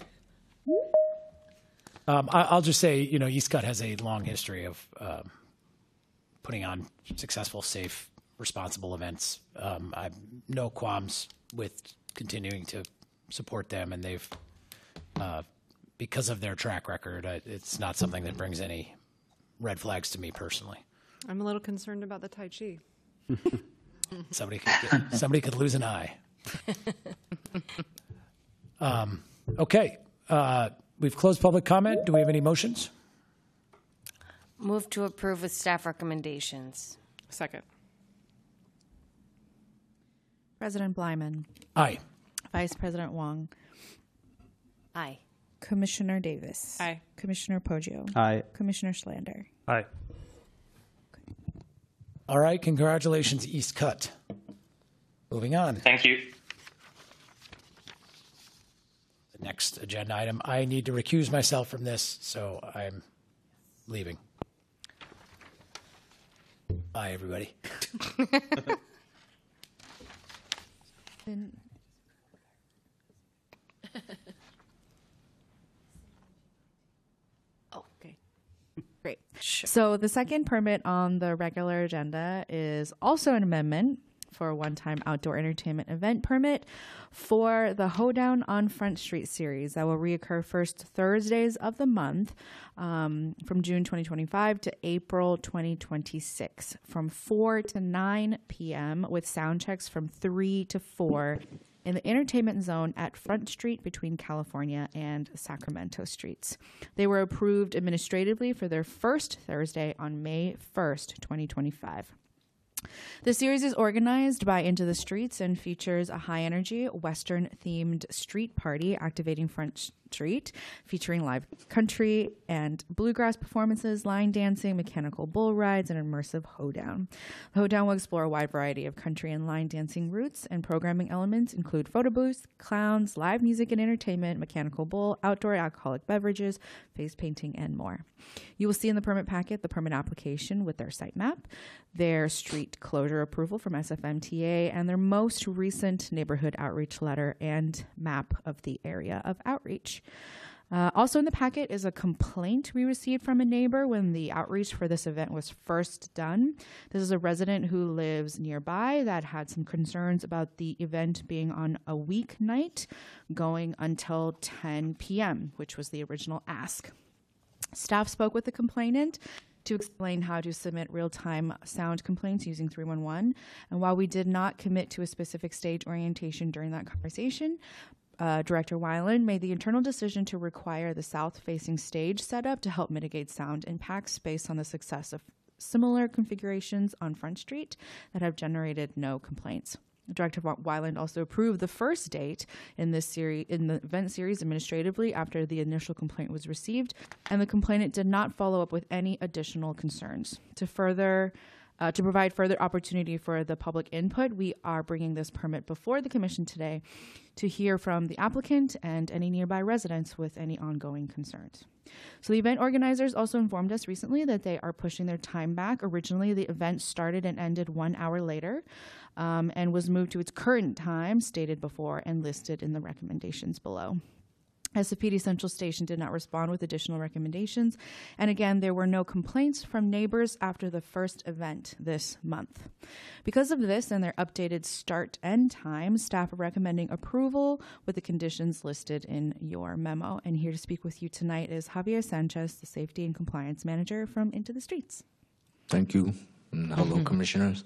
Um, I, I'll just say, you know, East Cut has a long history of um, putting on successful, safe, responsible events. Um, I have no qualms with continuing to support them, and they've, uh, because of their track record, I, it's not something that brings any red flags to me personally. I'm a little concerned about the Tai Chi. Somebody could get, somebody could lose an eye. Um, okay. Uh, we've closed public comment. Do we have any motions? Move to approve with staff recommendations. Second. President Blyman. Aye. Vice President Wong. Aye. Commissioner Davis. Aye. Commissioner Poggio. Aye. Commissioner Schlander. Aye. All right. Congratulations, East Cut. Moving on. Thank you. The next agenda item. I need to recuse myself from this, so I'm leaving. Bye, everybody. Oh, okay. Great. So the second permit on the regular agenda is also an amendment for a one-time outdoor entertainment event permit for the Hoedown on Front Street series that will reoccur first Thursdays of the month um, from June twenty twenty-five to April twenty twenty-six from four to nine p.m. with sound checks from three to four in the entertainment zone at Front Street between California and Sacramento Streets. They were approved administratively for their first Thursday on May first, twenty twenty-five. The series is organized by Into the Streets and features a high-energy, Western-themed street party activating Front Street, featuring live country and bluegrass performances, line dancing, mechanical bull rides, and immersive hoedown. The hoedown will explore a wide variety of country and line dancing routes, and programming elements include photo booths, clowns, live music and entertainment, mechanical bull, outdoor alcoholic beverages, face painting, and more. You will see in the permit packet the permit application with their site map, their street closure approval from S F M T A, and their most recent neighborhood outreach letter and map of the area of outreach. Uh, also in the packet is a complaint we received from a neighbor when the outreach for this event was first done. This is a resident who lives nearby that had some concerns about the event being on a weeknight going until ten p.m., which was the original ask. Staff spoke with the complainant to explain how to submit real-time sound complaints using three one one. And while we did not commit to a specific stage orientation during that conversation, uh, Director Weiland made the internal decision to require the south-facing stage setup to help mitigate sound impacts based on the success of similar configurations on Front Street that have generated no complaints. Director Weiland also approved the first date in this series, in the event series administratively after the initial complaint was received, and the complainant did not follow up with any additional concerns. To further, uh, to provide further opportunity for the public input, we are bringing this permit before the Commission today to hear from the applicant and any nearby residents with any ongoing concerns. So the event organizers also informed us recently that they are pushing their time back. Originally, the event started and ended one hour later um, and was moved to its current time, stated before and listed in the recommendations below. S F P D Central Station did not respond with additional recommendations. And again, there were no complaints from neighbors after the first event this month. Because of this and their updated start end time, staff are recommending approval with the conditions listed in your memo. And here to speak with you tonight is Javier Sanchez, the Safety and Compliance Manager from Into the Streets. Thank you. And hello, mm-hmm. Commissioners.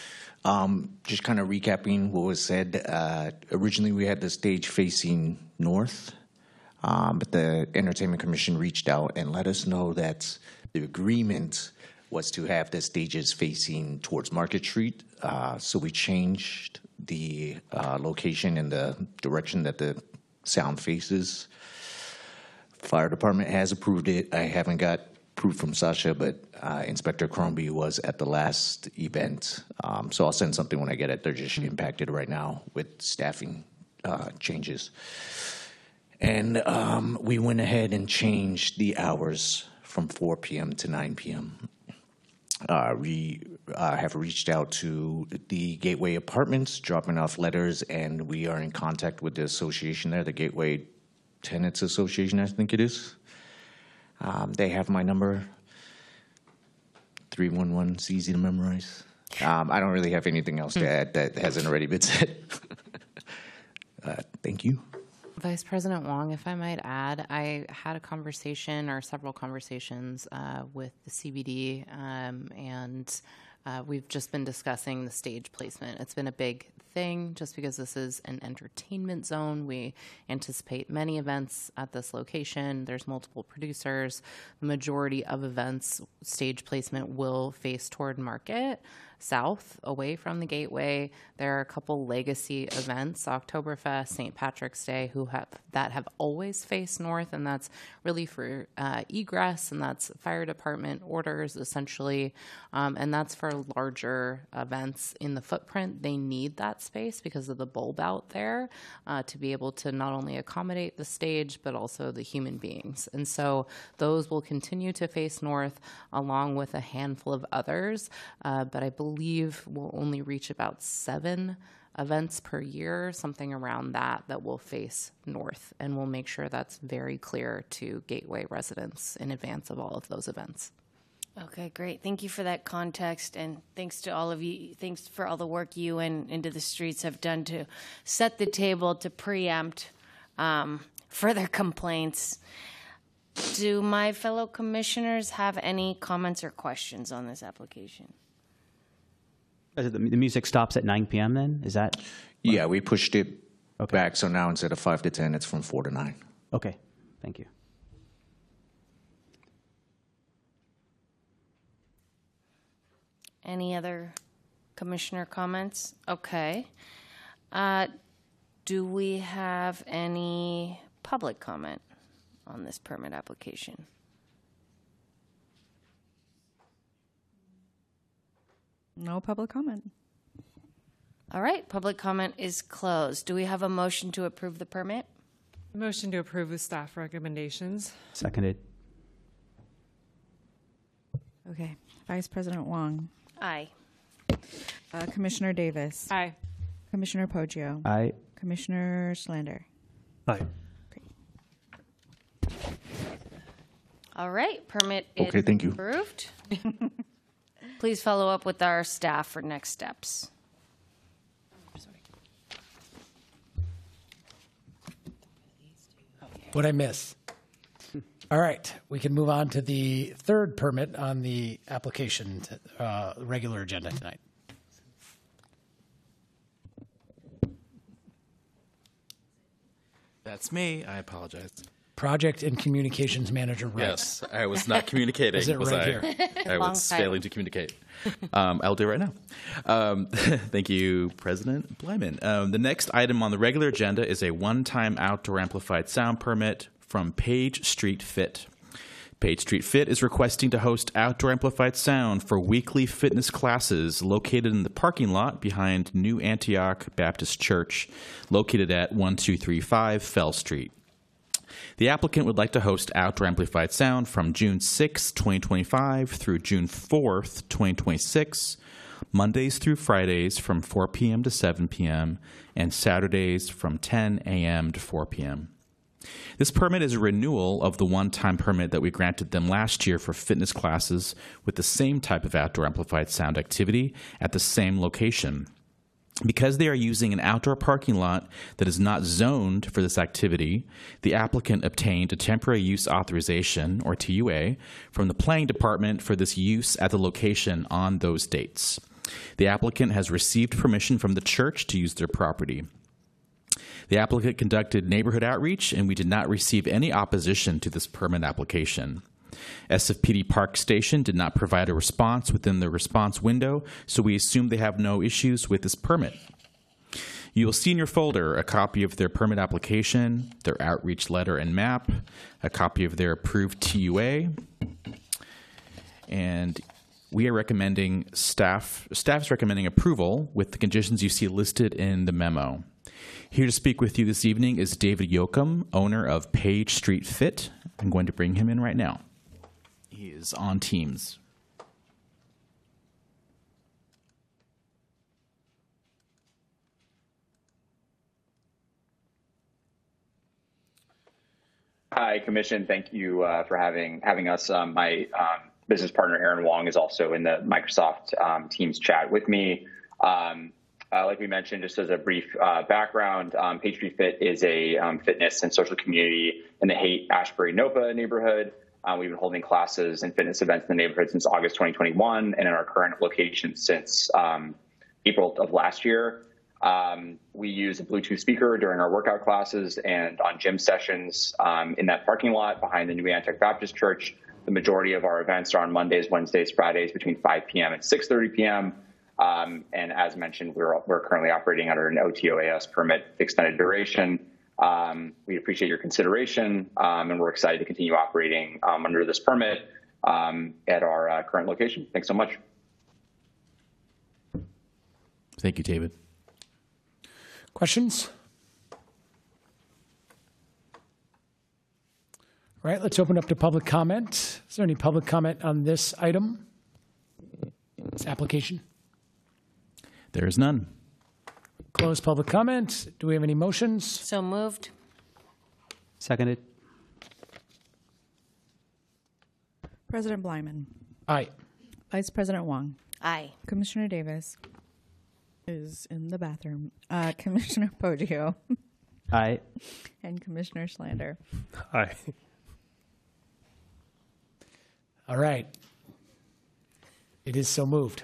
Um, just kind of recapping what was said. Uh, originally, we had the stage facing north. Um, but the Entertainment Commission reached out and let us know that the agreement was to have the stages facing towards Market Street. Uh, so we changed the uh, location and the direction that the sound faces. Fire Department has approved it. I haven't got proof from Sasha, but uh, Inspector Crombie was at the last event. Um, so I'll send something when I get it. They're just impacted right now with staffing uh, changes. And um, we went ahead and changed the hours from four p.m. to nine p.m. Uh, we uh, have reached out to the Gateway Apartments, dropping off letters, and we are in contact with the association there, the Gateway Tenants Association, I think it is. Um, they have my number, three one one. It's easy to memorize. Um, I don't really have anything else to add that hasn't already been said. uh, thank you. Vice President Wong, if I might add, I had a conversation or several conversations uh, with the C B D, um, and uh, we've just been discussing the stage placement. It's been a big thing just because this is an entertainment zone. We anticipate many events at this location. There's multiple producers. The majority of events, stage placement will face toward Market, south, away from the Gateway. There are a couple legacy events, Oktoberfest, Saint Patrick's Day, who have that have always faced north, and that's really for uh, egress, and that's fire department orders, essentially, um, and that's for larger events in the footprint. They need that space because of the bulb out there uh, to be able to not only accommodate the stage, but also the human beings. And so those will continue to face north along with a handful of others, uh, but I believe believe we'll only reach about seven events per year, something around that, that will face north. And we'll make sure that's very clear to Gateway residents in advance of all of those events. Okay, great. Thank you for that context, and thanks to all of you. Thanks for all the work you and Into the Streets have done to set the table to preempt um, further complaints. Do my fellow commissioners have any comments or questions on this application? The, the music stops at nine p.m. then? Is that? Yeah, we pushed it okay. back, so now instead of five to ten, it's from four to nine. Okay, thank you. Any other commissioner comments? Okay. Uh, do we have any public comment? on this permit application? No public comment. All right, public comment is closed. Do we have a motion to approve the permit? Motion to approve with staff recommendations. Seconded. Okay. Vice President Wong. Aye. Uh, Commissioner Davis. Aye. Commissioner Poggio. Aye. Commissioner Schlander. Aye. All right, permit is Okay, thank you. approved. Please follow up with our staff for next steps. What'd I miss? All right, we can move on to the third permit on the application, uh, regular agenda tonight. That's me. I apologize. Project and Communications Manager, Rick. Yes, I was not communicating. Is it was right I? here? I Long was time. failing to communicate. Um, I'll do it right now. Um, thank you, President Blyman. Um, the next item on the regular agenda is a one-time outdoor amplified sound permit from Page Street Fit. Page Street Fit is requesting to host outdoor amplified sound for weekly fitness classes located in the parking lot behind New Antioch Baptist Church, located at one two three five Fell Street. The applicant would like to host outdoor amplified sound from June sixth, twenty twenty-five through June fourth, twenty twenty-six, Mondays through Fridays from four p.m. to seven p.m., and Saturdays from ten a.m. to four p.m. This permit is a renewal of the one-time permit that we granted them last year for fitness classes with the same type of outdoor amplified sound activity at the same location. Because they are using an outdoor parking lot that is not zoned for this activity, the applicant obtained a temporary use authorization, or T U A, from the planning department for this use at the location on those dates. The applicant has received permission from the church to use their property. The applicant conducted neighborhood outreach, and we did not receive any opposition to this permit application. S F P D Park Station did not provide a response within the response window, so we assume they have no issues with this permit. You will see in your folder a copy of their permit application, their outreach letter and map, a copy of their approved T U A, and we are recommending staff, staff is recommending approval with the conditions you see listed in the memo. Here to speak with you this evening is David Yoakum, owner of Page Street Fit. I'm going to bring him in right now. He is on Teams. Hi, Commission. Thank you uh, for having having us. Um, my um, business partner, Aaron Wong, is also in the Microsoft um, Teams chat with me. Um, uh, like we mentioned, just as a brief uh, background, um, Page Street Fit is a um, fitness and social community in the Haight-Ashbury-Nopa neighborhood. Uh, we've been holding classes and fitness events in the neighborhood since August twenty twenty-one, and in our current location since um, April of last year. Um, we use a Bluetooth speaker during our workout classes and on gym sessions um, in that parking lot behind the New Antioch Baptist Church. The majority of our events are on Mondays, Wednesdays, Fridays between five p.m. and six thirty p.m. Um, and as mentioned, we're, we're currently operating under an O T O A S permit, extended duration. Um, we appreciate your consideration, um, and we're excited to continue operating um, under this permit um, at our uh, current location. Thanks so much. Thank you, David. Questions? All right, let's open up to public comment. Is there any public comment on this item, this application? There is none. Close public comment. Do we have any motions? So moved. Seconded. President Blyman. Aye. Vice President Wong. Aye. Commissioner Davis is in the bathroom. Uh, Commissioner Poggio. Aye. And Commissioner Schlander. Aye. All right. It is so moved.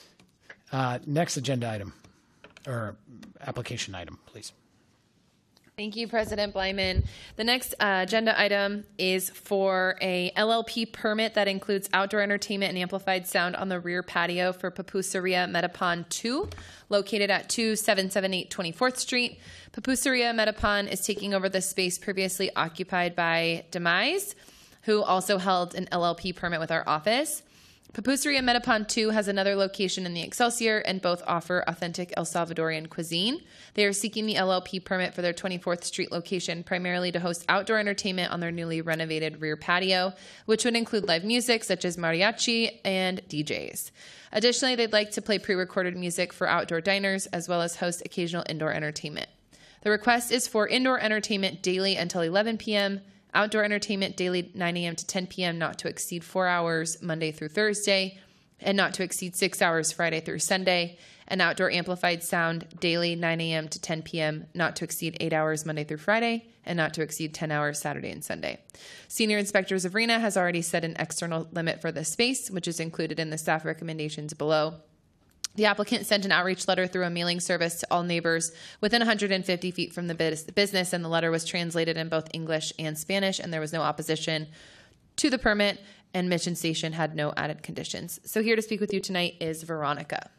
Uh, next agenda item, or application item, please. Thank you, President Blyman. The next uh, agenda item is for a L L P permit that includes outdoor entertainment and amplified sound on the rear patio for Pupuseria Metapon two, located at two seven seven eight twenty-fourth Street. Pupuseria Metapon is taking over the space previously occupied by Demise, who also held an L L P permit with our office. Pupuseria Metapon two has another location in the Excelsior, and both offer authentic El Salvadorian cuisine. They are seeking the L L P permit for their twenty-fourth Street location, primarily to host outdoor entertainment on their newly renovated rear patio, which would include live music such as mariachi and D Js. Additionally, they'd like to play pre-recorded music for outdoor diners, as well as host occasional indoor entertainment. The request is for indoor entertainment daily until eleven p.m., outdoor entertainment daily nine a.m. to ten p.m., not to exceed four hours Monday through Thursday, and not to exceed six hours Friday through Sunday, and outdoor amplified sound daily nine a.m. to ten p.m., not to exceed eight hours Monday through Friday, and not to exceed ten hours Saturday and Sunday. Senior Inspector Zavrina has already set an external limit for this space, which is included in the staff recommendations below. The applicant sent an outreach letter through a mailing service to all neighbors within one hundred fifty feet from the business, and the letter was translated in both English and Spanish, and there was no opposition to the permit, and Mission Station had no added conditions. So here to speak with you tonight is Veronica.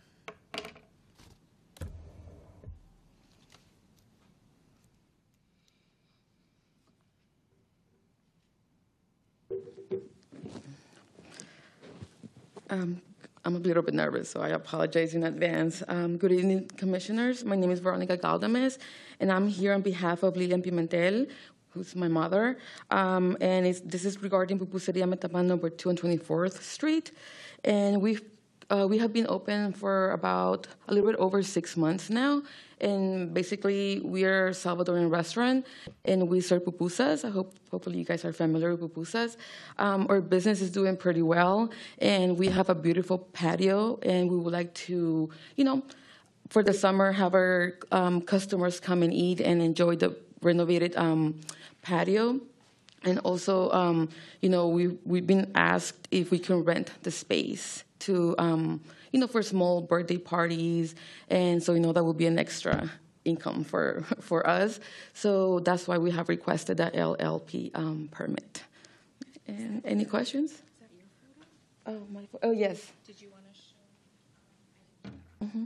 Um, I'm a little bit nervous, so I apologize in advance. Um, good evening, Commissioners. My name is Veronica Galdames, and I'm here on behalf of Lilian Pimentel, who's my mother. Um, and it's, this is regarding Pupuseria Metapon number two on twenty-fourth Street. And we've, uh, we have been open for about a little bit over six months now. And basically, we're a Salvadoran restaurant, and we serve pupusas. I hope, hopefully, you guys are familiar with pupusas. Um, our business is doing pretty well, and we have a beautiful patio, and we would like to, you know, for the summer, have our um, customers come and eat and enjoy the renovated um, patio. And also, um, you know, we, we've been asked if we can rent the space to, um, you know, for small birthday parties. And so, you know, that will be an extra income for, for us. So that's why we have requested that L L P um, permit. And any questions? Is that your photo? Oh, my photo. Oh, yes. Did you want to show? Mm-hmm.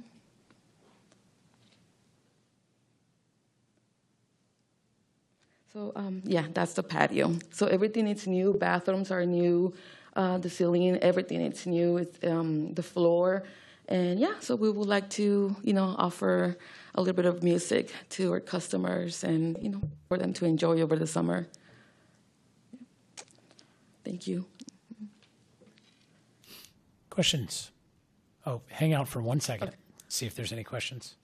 So, um, yeah, that's the patio. So everything is new. Bathrooms are new. Uh, the ceiling, everything is new. It's um, the floor. And, yeah, so we would like to, you know, offer a little bit of music to our customers and, you know, for them to enjoy over the summer. Thank you. Questions? Oh, hang out for one second. Okay. See if there's any questions.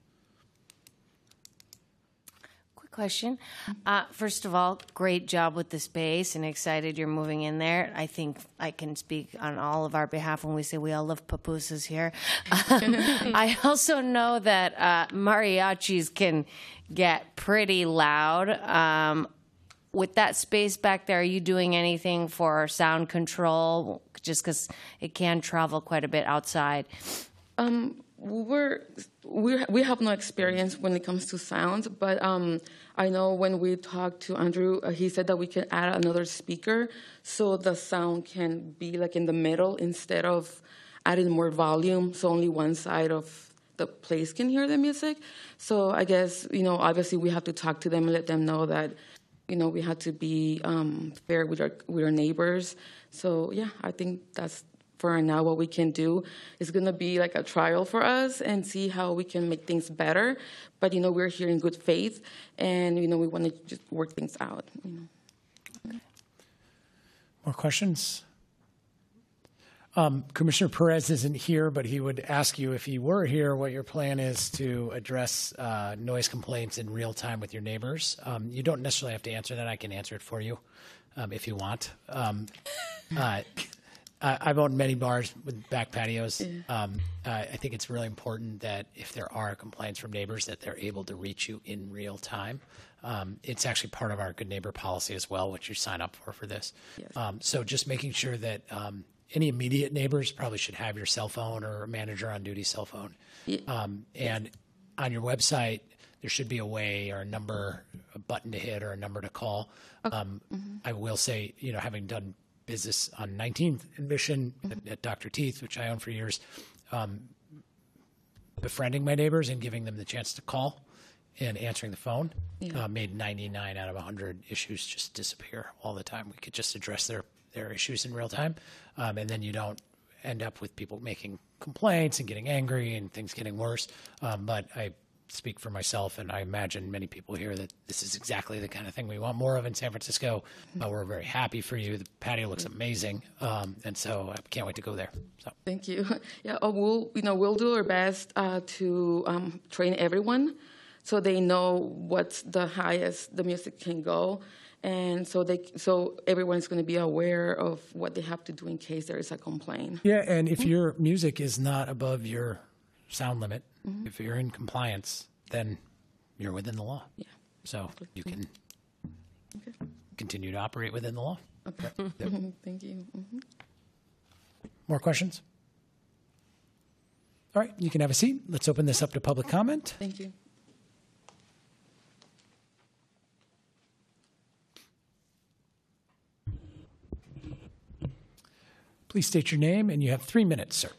Question. Uh, first of all, great job with the space, and excited you're moving in there. I think I can speak on all of our behalf when we say we all love pupusas here. Um, I also know that uh, mariachis can get pretty loud. Um, with that space back there, are you doing anything for sound control? Just because it can travel quite a bit outside. Um, we're, we're, we have no experience when it comes to sound, but um, I know when we talked to Andrew, uh, he said that we can add another speaker so the sound can be like in the middle instead of adding more volume, so only one side of the place can hear the music. So I guess, you know, obviously we have to talk to them and let them know that, you know, we have to be um, fair with our, with our neighbors. So, yeah, I think that's for now what we can do. Is going to be like a trial for us and see how we can make things better. But, you know, we're here in good faith, and, you know, we want to just work things out. You know. Okay. More questions? Um, Commissioner Perez isn't here, but he would ask you, if he were here, what your plan is to address uh, noise complaints in real time with your neighbors. Um, you don't necessarily have to answer that. I can answer it for you um, if you want. Um, uh, I've owned many bars with back patios. Yeah. Um, uh, I think it's really important that if there are complaints from neighbors, that they're able to reach you in real time. Um, it's actually part of our good neighbor policy as well, which you sign up for for this. Yes. Um, so just making sure that um, any immediate neighbors probably should have your cell phone or a manager on duty cell phone. Yeah. Um, and yes. on your website, there should be a way or a number, a button to hit or a number to call. Okay. Um, Mhm. I will say, you know, having done business on nineteenth and Mission Mm-hmm. at, at Doctor Teeth, which I own for years, um, befriending my neighbors and giving them the chance to call and answering the phone Yeah. uh, made ninety-nine out of one hundred issues just disappear all the time. We could just address their, their issues in real time, um, and then you don't end up with people making complaints and getting angry and things getting worse. Um, but I speak for myself, and I imagine many people here, that this is exactly the kind of thing we want more of in San Francisco. Uh, we're very happy for you. The patio looks amazing, um, and so I can't wait to go there. So. Thank you. Yeah, oh, we'll you know we'll do our best uh, to um, train everyone, so they know what's the highest the music can go, and so they so everyone's going to be aware of what they have to do in case there is a complaint. Yeah, and if your music is not above your sound limit, Mhm. if you're in compliance, then you're within the law. Yeah. So you can Okay. continue to operate within the law. Okay. Yep. Thank you. Mhm. More questions? All right, you can have a seat. Let's open this up to public comment. Thank you. Please state your name, and you have three minutes, sir.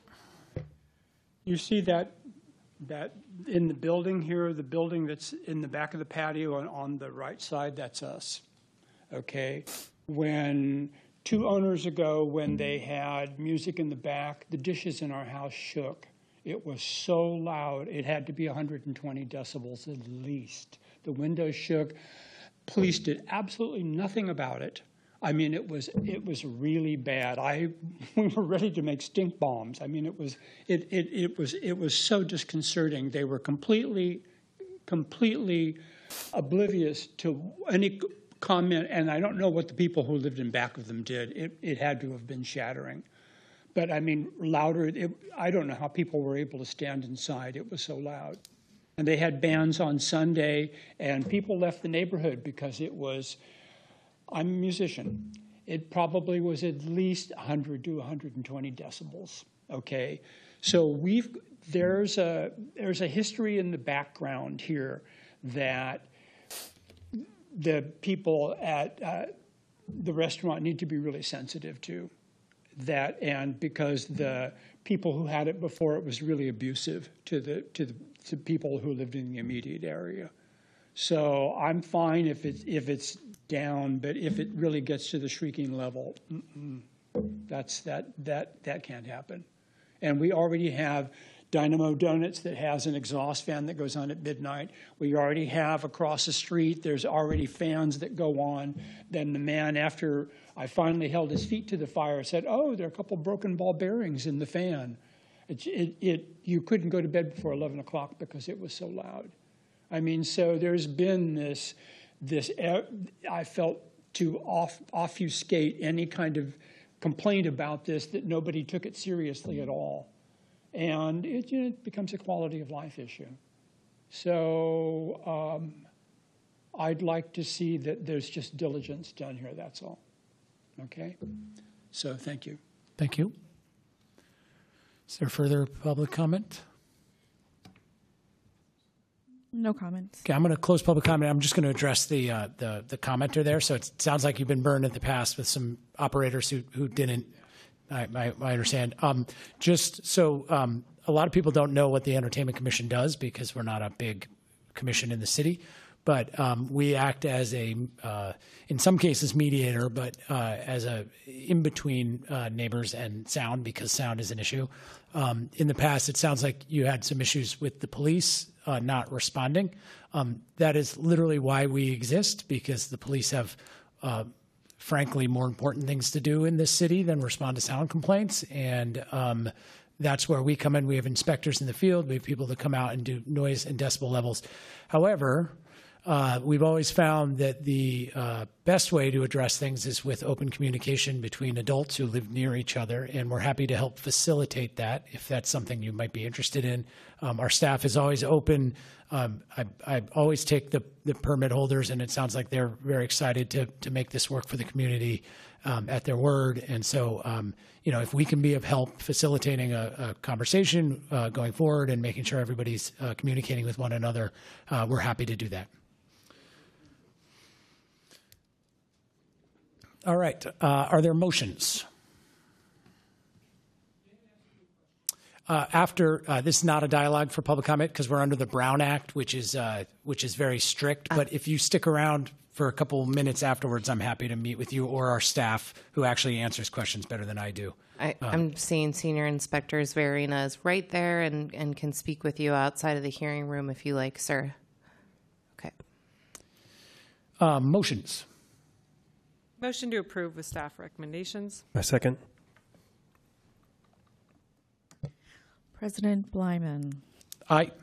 You see that, that in the building here, the building that's in the back of the patio and on the right side, that's us, okay? When, two owners ago, when they had music in the back, the dishes in our house shook. It was so loud, it had to be one hundred twenty decibels at least. The windows shook. Police did absolutely nothing about it. I mean, it was it was really bad. I we were ready to make stink bombs. I mean, it was it it it was it was so disconcerting. They were completely completely oblivious to any comment, and I don't know what the people who lived in back of them did. It it had to have been shattering. But I mean, louder. It, I don't know how people were able to stand inside. It was so loud. And they had bands on Sunday, and people left the neighborhood because it was. I'm a musician. It probably was at least one hundred to one hundred twenty decibels. Okay, so we've there's a there's a history in the background here that the people at uh, the restaurant need to be really sensitive to. That and because the people who had it before, it was really abusive to the to the to people who lived in the immediate area. So I'm fine if it's if it's down, but if it really gets to the shrieking level, mm-mm, that's that that that can't happen. And we already have Dynamo Donuts that has an exhaust fan that goes on at midnight. We already have across the street, there's already fans that go on. Then the man, after I finally held his feet to the fire, said, "Oh, there are a couple broken ball bearings in the fan." It, it, it you couldn't go to bed before eleven o'clock because it was so loud. I mean, so there's been this, this I felt to off, obfuscate any kind of complaint about this, that nobody took it seriously at all. And it, you know, it becomes a quality of life issue. So um, I'd like to see that there's just diligence done here, that's all. Okay? So thank you. Thank you. Is there further public comment? No comments. Okay, I'm going to close public comment. I'm just going to address the uh, the the commenter there. So it sounds like you've been burned in the past with some operators who who didn't. I, I, I understand. Um, just so um, a lot of people don't know what the Entertainment Commission does because we're not a big commission in the city, but um, we act as a, uh, in some cases, mediator, but uh, as a in between uh, neighbors and sound because sound is an issue. Um, in the past, it sounds like you had some issues with the police uh, not responding. Um, that is literally why we exist, because the police have, uh, frankly, more important things to do in this city than respond to sound complaints. And um, that's where we come in. We have inspectors in the field. We have people that come out and do noise and decibel levels. However, Uh, we've always found that the uh, best way to address things is with open communication between adults who live near each other, and we're happy to help facilitate that if that's something you might be interested in. Um, our staff is always open. Um, I, I always take the, the permit holders, and it sounds like they're very excited to, to make this work for the community. um, at their word. And so, um, you know, if we can be of help facilitating a, a conversation uh, going forward and making sure everybody's uh, communicating with one another, uh, we're happy to do that. All right. Uh, are there motions? Uh, after uh, this is not a dialogue for public comment because we're under the Brown Act, which is uh, which is very strict. But if you stick around for a couple minutes afterwards, I'm happy to meet with you or our staff, who actually answers questions better than I do. I, Um, I'm seeing Senior Inspector Zverina is right there and, and can speak with you outside of the hearing room if you like, sir. Okay. Uh, motions. Motion to approve with staff recommendations. My second. President Blyman. Aye.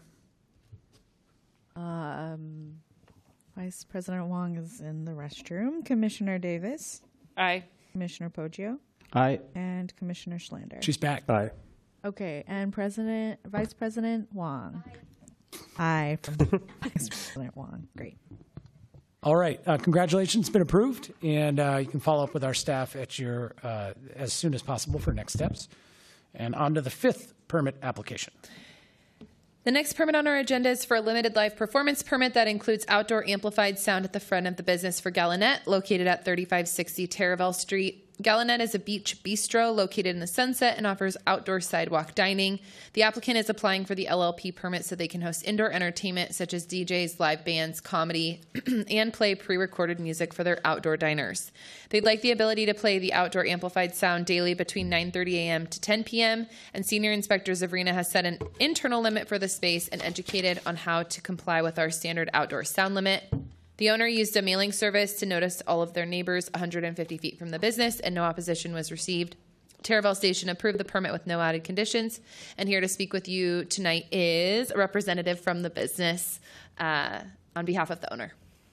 Um, Vice President Wong is in the restroom. Commissioner Davis. Aye. Commissioner Poggio. Aye. And Commissioner Schlander. She's back. Aye. Okay, and President, Vice President Wong. Aye. From Vice President Wong. Great. All right. Uh, congratulations. It's been approved, and uh, you can follow up with our staff at your uh, as soon as possible for next steps. And on to the fifth permit application. The next permit on our agenda is for a limited live performance permit that includes outdoor amplified sound at the front of the business for Gallinet, located at thirty-five sixty Taravel Street. Gallinet is a beach bistro located in the Sunset and offers outdoor sidewalk dining. The applicant is applying for the L L P permit so they can host indoor entertainment such as D Js, live bands, comedy, and play pre-recorded music for their outdoor diners. They'd like the ability to play the outdoor amplified sound daily between nine thirty a.m. to ten p.m., and Senior Inspector Zavrina has set an internal limit for the space and educated on how to comply with our standard outdoor sound limit. The owner used a mailing service to notice all of their neighbors one hundred fifty feet from the business, and no opposition was received. Taravel Station approved the permit with no added conditions. And here to speak with you tonight is a representative from the business uh, on behalf of the owner.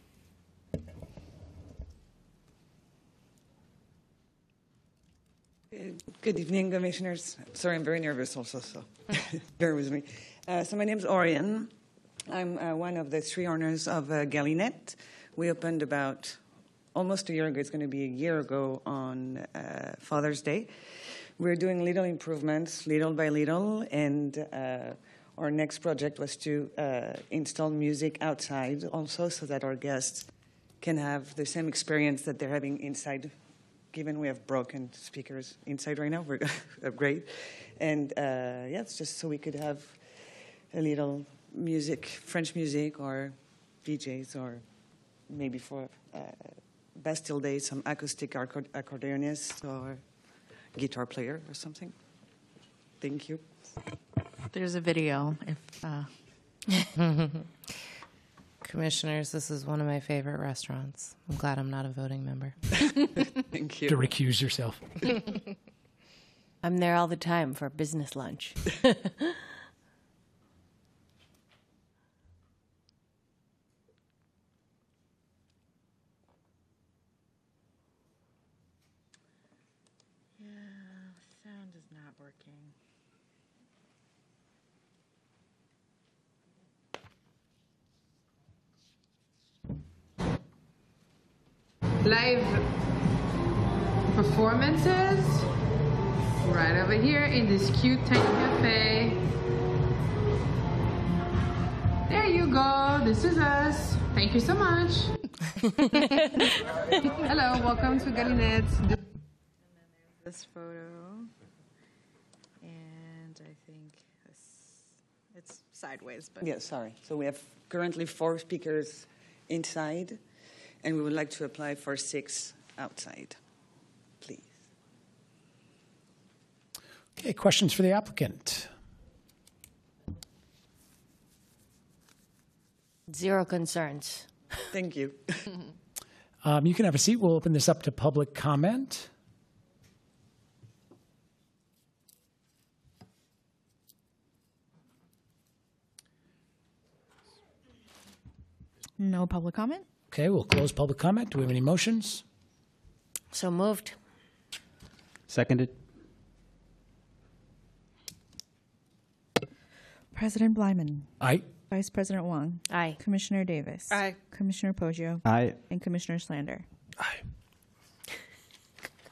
Good evening, Commissioners. Sorry, I'm very nervous also, so bear with me. Uh, so my name is Orion. I'm uh, one of the three owners of uh, Gallinet. We opened about almost a year ago. It's going to be a year ago on uh, Father's Day. We're doing little improvements, little by little, and uh, our next project was to uh, install music outside also so that our guests can have the same experience that they're having inside. Given we have broken speakers inside right now, we're great. And uh, yeah, it's just so we could have a little music, French music, or D Js, or maybe for uh, Bastille Day, some acoustic accord- accordionist or guitar player or something. Thank you. There's a video. If uh... Commissioners, this is one of my favorite restaurants. I'm glad I'm not a voting member. Thank you. To recuse yourself. I'm there all the time for business lunch. Sound is not working. Live performances right over here in this cute tiny cafe. There you go. This is us. Thank you so much. Hello, welcome to Gallinet. This photo, and I think this, it's sideways, but Yeah, sorry. So we have currently four speakers inside, and we would like to apply for six outside, please. Okay, questions for the applicant? Zero concerns. Thank you. Um, you can have a seat. We'll open this up to public comment. no public comment. Okay, we'll close public comment. Do we have any motions? So moved. Seconded. President Blyman. Aye. Vice President Wong. Aye. Commissioner Davis. Aye. Commissioner Poggio. Aye. And Commissioner Schlander.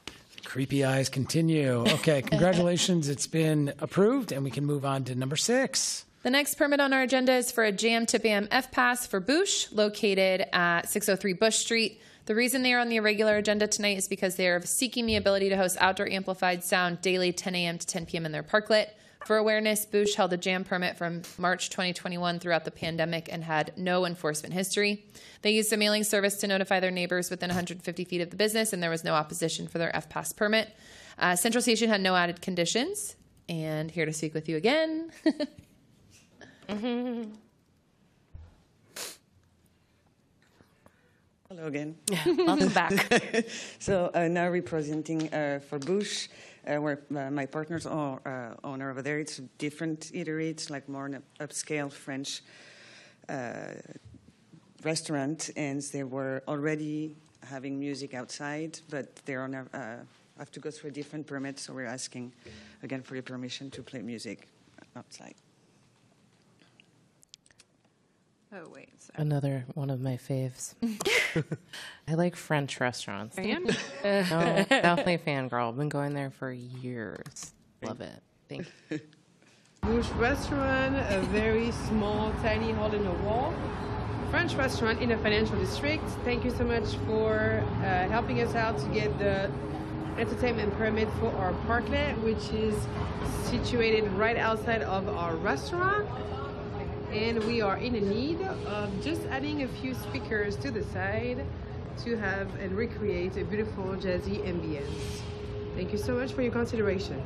creepy eyes continue. Okay, congratulations. It's been approved, and we can move on to number six. The next permit on our agenda is for a Jam to Bam F Pass for Boosh, located at six oh three Bush Street. The reason they are on the irregular agenda tonight is because they are seeking the ability to host outdoor amplified sound daily ten a.m. to ten p.m. in their parklet. For awareness, Boosh held a jam permit from March twenty twenty-one throughout the pandemic and had no enforcement history. They used a mailing service to notify their neighbors within one hundred fifty feet of the business, and there was no opposition for their F Pass permit. Uh, Central Station had no added conditions. And here to speak with you again. Hello again. Welcome back. So uh, now representing uh, for Boosh, uh, where uh, my partners are uh, owner over there. It's a different eatery. It's like more an upscale French uh, restaurant, and they were already having music outside, but they're on a, uh, have to go through a different permit. So we're asking again for your permission to play music outside. Oh, wait. Sorry. Another one of my faves. I like French restaurants. Fan? No, definitely fangirl. I've been going there for years. Love it. Thank you. Bush restaurant, a very small, tiny hole in the wall. French restaurant in a financial district. Thank you so much for uh, helping us out to get the entertainment permit for our parklet, which is situated right outside of our restaurant. And we are in a need of just adding a few speakers to the side to have and recreate a beautiful jazzy ambience. Thank you so much for your consideration.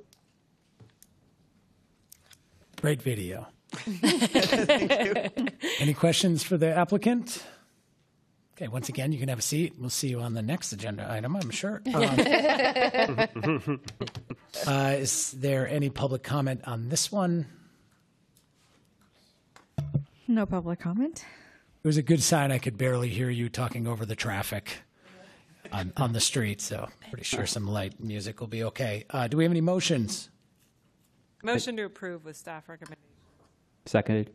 Great video. Any questions for the applicant? Okay, once again, you can have a seat. We'll see you on the next agenda item, I'm sure. Um, uh, is there any public comment on this one? No public comment. It was a good sign I could barely hear you talking over the traffic on, on the street, so pretty sure some light music will be okay. Uh, do we have any motions? Motion to approve with staff recommendation. Seconded.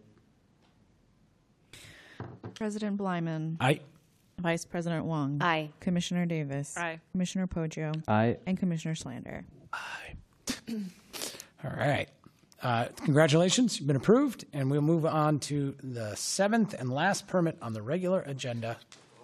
President Blyman. Aye. Vice President Wong. Aye. Commissioner Davis. Aye. Commissioner Poggio. Aye. And Commissioner Slander. All right. Uh, congratulations, you've been approved, and we'll move on to the seventh and last permit on the regular agenda.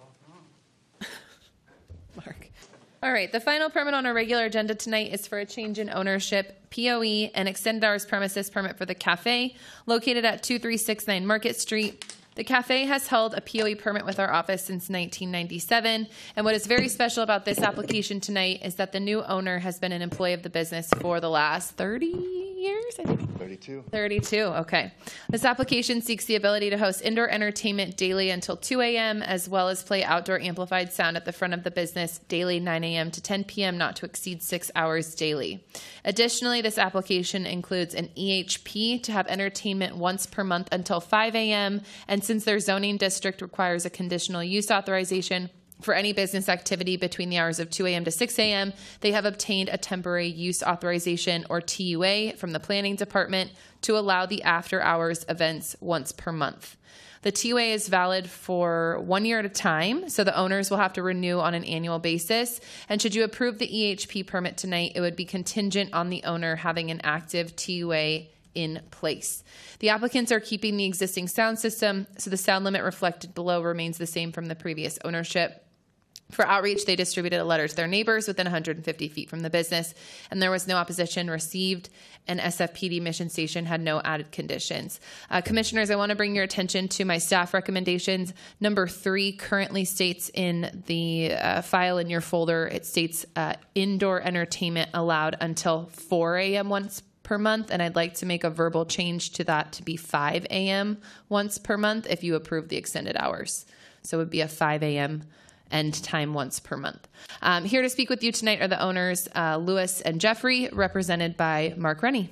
Mark. All right, the final permit on our regular agenda tonight is for a change in ownership, P O E, and extended hours premises permit for the cafe located at two three six nine Market Street. The cafe has held a P O E permit with our office since nineteen ninety-seven, and what is very special about this application tonight is that the new owner has been an employee of the business for the last thirty years, I think. thirty-two. thirty-two, okay. This application seeks the ability to host indoor entertainment daily until two a.m., as well as play outdoor amplified sound at the front of the business daily nine a.m. to ten p.m., not to exceed six hours daily. Additionally, this application includes an E H P to have entertainment once per month until five a.m., and since their zoning district requires a conditional use authorization for any business activity between the hours of two a.m. to six a.m., they have obtained a temporary use authorization, or T U A, from the planning department to allow the after-hours events once per month. The T U A is valid for one year at a time, so the owners will have to renew on an annual basis. And should you approve the E H P permit tonight, it would be contingent on the owner having an active T U A in place. The applicants are keeping the existing sound system, so the sound limit reflected below remains the same from the previous ownership. For outreach, they distributed a letter to their neighbors within one hundred fifty feet from the business, and there was no opposition received, and S F P D Mission Station had no added conditions. Uh, commissioners, I want to bring your attention to my staff recommendations. Number three currently states in the uh, file in your folder, it states uh, indoor entertainment allowed until four a.m. once per month, and I'd like to make a verbal change to that to be five a.m. once per month if you approve the extended hours. So it would be a five a.m. end time once per month. Um, here to speak with you tonight are the owners, uh, Louis and Jeffrey, represented by Mark Rennie.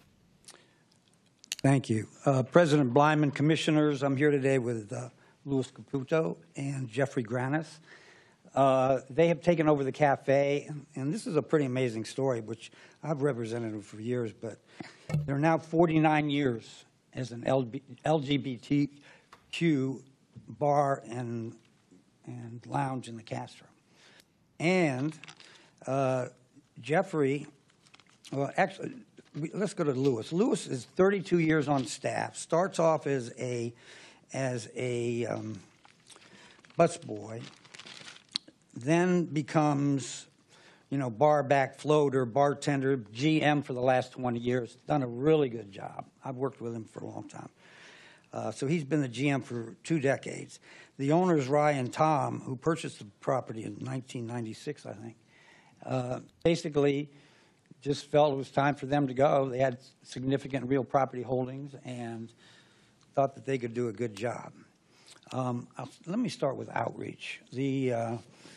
Thank you. Uh, President Blyman, Commissioners, I'm here today with uh, Louis Caputo and Jeffrey Granis. Uh, they have taken over the cafe, and, and this is a pretty amazing story, which I've represented them for years, but they're now forty-nine years as an L G B T Q bar and and lounge in the Castro. And uh, Jeffrey, well, actually, we, let's go to Lewis. Lewis is thirty-two years on staff. Starts off as a as a um, busboy, then becomes, you know, bar back floater, bartender, G M for the last twenty years. Done a really good job. I've worked with him for a long time. Uh, so he's been the G M for two decades. The owners, Ryan Tom, who purchased the property in nineteen ninety-six, I think, uh, basically just felt it was time for them to go. They had significant real property holdings and thought that they could do a good job. Um, I'll, let me start with outreach. The uh,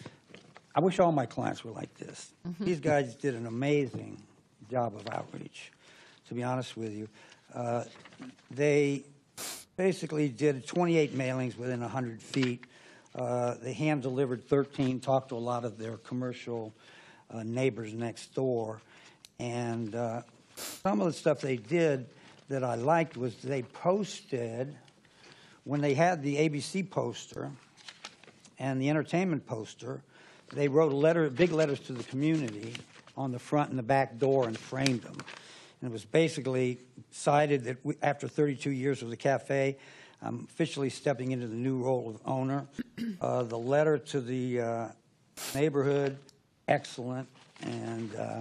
I wish all my clients were like this. Mm-hmm. These guys did an amazing job of outreach, to be honest with you. Uh, they basically did twenty-eight mailings within one hundred feet. Uh, they hand-delivered thirteen, talked to a lot of their commercial uh, neighbors next door. And uh, some of the stuff they did that I liked was they posted, when they had the A B C poster and the entertainment poster, they wrote a letter, big letters to the community on the front and the back door and framed them. And it was basically cited that we, after thirty-two years of the cafe, I'm officially stepping into the new role of owner. Uh, the letter to the uh, neighborhood, excellent, and uh,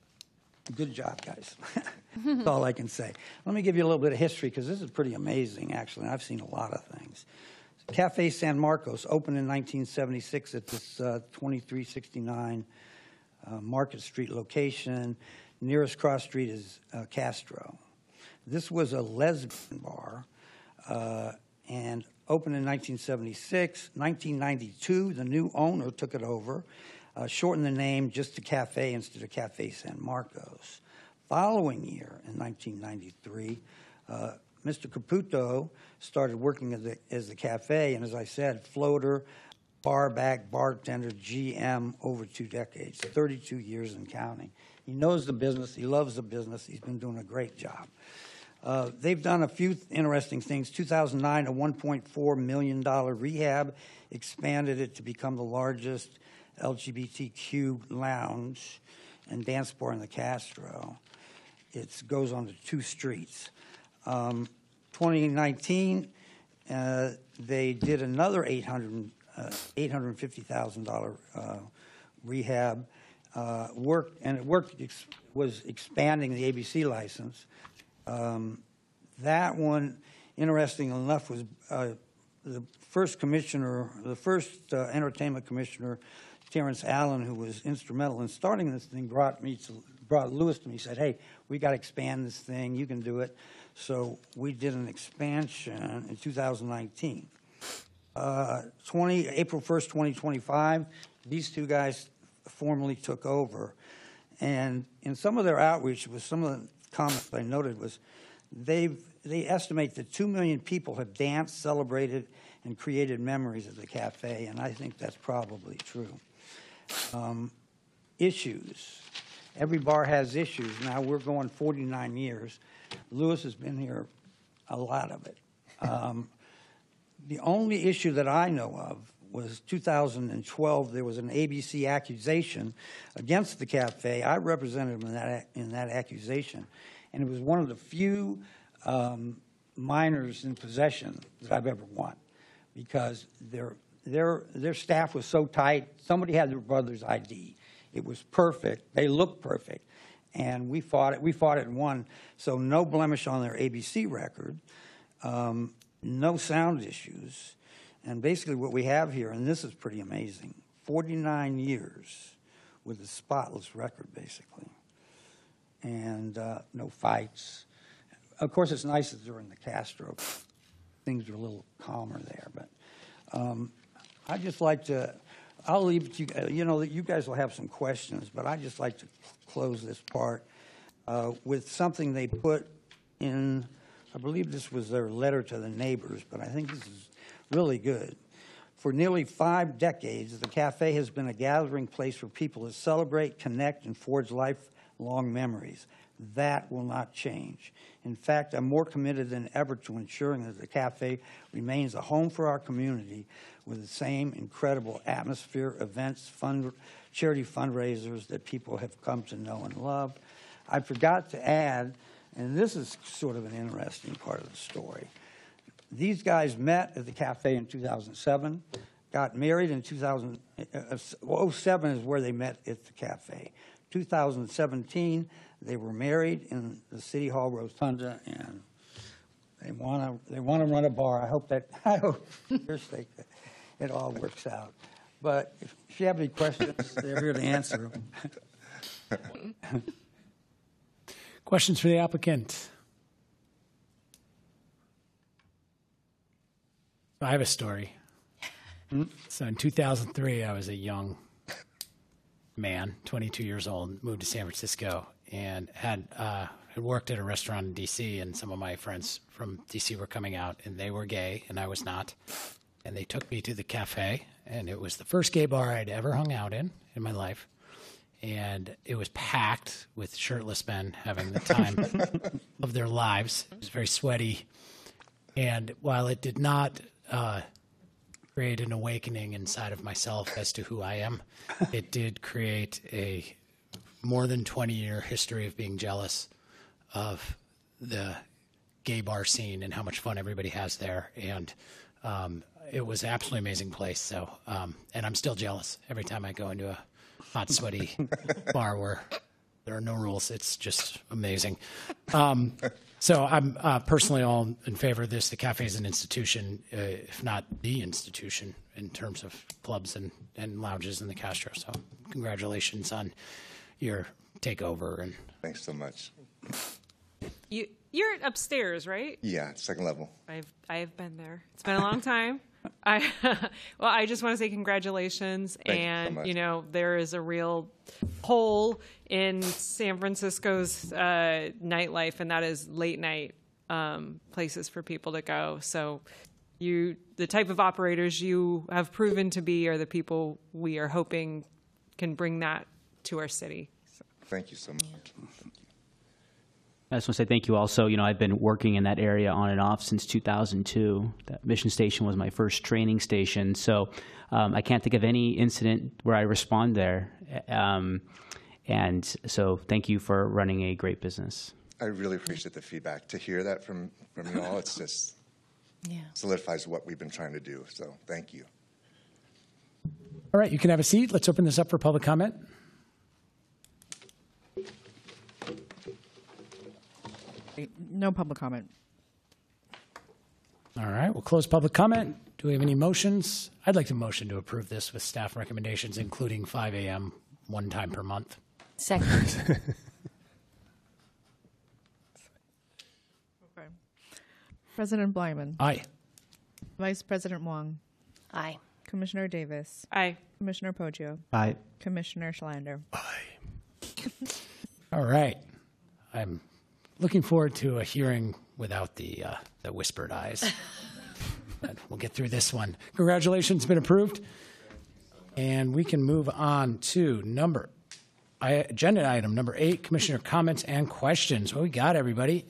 good job, guys. That's all I can say. Let me give you a little bit of history, because this is pretty amazing, actually. I've seen a lot of things. Cafe San Marcos opened in nineteen seventy-six at this uh, twenty-three sixty-nine uh, Market Street location. Nearest cross street is uh, Castro. This was a lesbian bar uh, and opened in nineteen seventy-six. nineteen ninety-two, the new owner took it over, uh, shortened the name just to Cafe instead of Cafe San Marcos. Following year, in nineteen ninety-three, uh, Mister Caputo started working as the, as the cafe, and as I said, floater, bar back, bartender, G M, over two decades, thirty-two years and counting. He knows the business. He loves the business. He's been doing a great job. Uh, they've done a few interesting things. two thousand nine, a one point four million dollars rehab, expanded it to become the largest L G B T Q lounge and dance bar in the Castro. It goes on to two streets. Um, twenty nineteen, uh, they did another eight hundred, uh, eight hundred fifty thousand dollars uh, rehab uh, work, and it worked ex- was expanding the A B C license. Um, that one, interesting enough, was uh, the first commissioner, the first uh, entertainment commissioner, Terrence Allen, who was instrumental in starting this thing, brought me to, brought Lewis to me. He said, "Hey, we got to expand this thing. You can do it." So we did an expansion in two thousand nineteen. Uh, twenty, April first, twenty twenty-five, these two guys formally took over. And in some of their outreach, was some of the comments I noted was they've, they estimate that two million people have danced, celebrated, and created memories at the cafe, and I think that's probably true. Um, issues. Every bar has issues. Now we're going forty-nine years. Lewis has been here a lot of it. Um, the only issue that I know of was two thousand twelve. There was an A B C accusation against the cafe. I represented him in that in that accusation, and it was one of the few um, minors in possession that I've ever won, because their their their staff was so tight. Somebody had their brother's I D. It was perfect. They looked perfect. And we fought it. We fought it and won. So no blemish on their A B C record, um, no sound issues. And basically what we have here, and this is pretty amazing, forty-nine years with a spotless record, basically. And uh, no fights. Of course, it's nice that they're in the Castro. Things are a little calmer there. But um, I'd just like to... I'll leave it to you. You know, you guys will have some questions, but I'd just like to close this part uh, with something they put in, I believe this was their letter to the neighbors, but I think this is really good. For nearly five decades, the cafe has been a gathering place for people to celebrate, connect, and forge lifelong memories. That will not change. In fact, I'm more committed than ever to ensuring that the cafe remains a home for our community with the same incredible atmosphere, events, fun charity fundraisers that people have come to know and love. I forgot to add, and this is sort of an interesting part of the story. These guys met at the cafe in two thousand seven, got married in two thousand seven is where they met at the cafe. two thousand seventeen, they were married in the City Hall Rotunda, and they want to they want to run a bar. I hope that I hope for your sake that it all works out. But if, if you have any questions, they're here to answer them. Questions for the applicant? I have a story. So in two thousand three, I was a young man, twenty-two years old, moved to San Francisco, and had uh, had worked at a restaurant in D C, and some of my friends from D C were coming out, and they were gay, and I was not. And they took me to the cafe, and it was the first gay bar I'd ever hung out in in my life. And it was packed with shirtless men having the time of their lives. It was very sweaty. And while it did not uh, create an awakening inside of myself as to who I am, it did create a more than twenty-year history of being jealous of the gay bar scene and how much fun everybody has there. And um, it was an absolutely amazing place. So, um, and I'm still jealous every time I go into a hot, sweaty bar where there are no rules. It's just amazing. Um, so I'm uh, personally all in favor of this. The cafe is an institution, uh, if not the institution, in terms of clubs and, and lounges in the Castro. So congratulations on your takeover. And thanks so much. You you're upstairs, right? Yeah, second level. I've I've been there. It's been a long time. I well, I just want to say congratulations, Thank and you so much. you know there is a real hole in San Francisco's uh, nightlife, and that is late night um, places for people to go. So, you the type of operators you have proven to be are the people we are hoping can bring that to our city. So. Thank you so much. I just want to say thank you also. You know, I've been working in that area on and off since two thousand two. That Mission Station was my first training station. So um, I can't think of any incident where I respond there. Um, and so thank you for running a great business. I really appreciate the feedback. To hear that from, from you all, it's just yeah. solidifies what we've been trying to do. So thank you. All right, you can have a seat. Let's open this up for public comment. No public comment. All right, we'll close public comment. Do we have any motions? I'd like to motion to approve this with staff recommendations, including five A M one time per month. Second. Okay. President Blyman. Aye. Vice President Wong. Aye. Commissioner Davis. Aye. Commissioner Poggio. Aye. Commissioner Schlander. All right. I'm looking forward to a hearing without the uh, the whispered ayes. But we'll get through this one. Congratulations, been approved. And we can move on to number I, agenda item number eight, Commissioner comments and questions. What we got, everybody?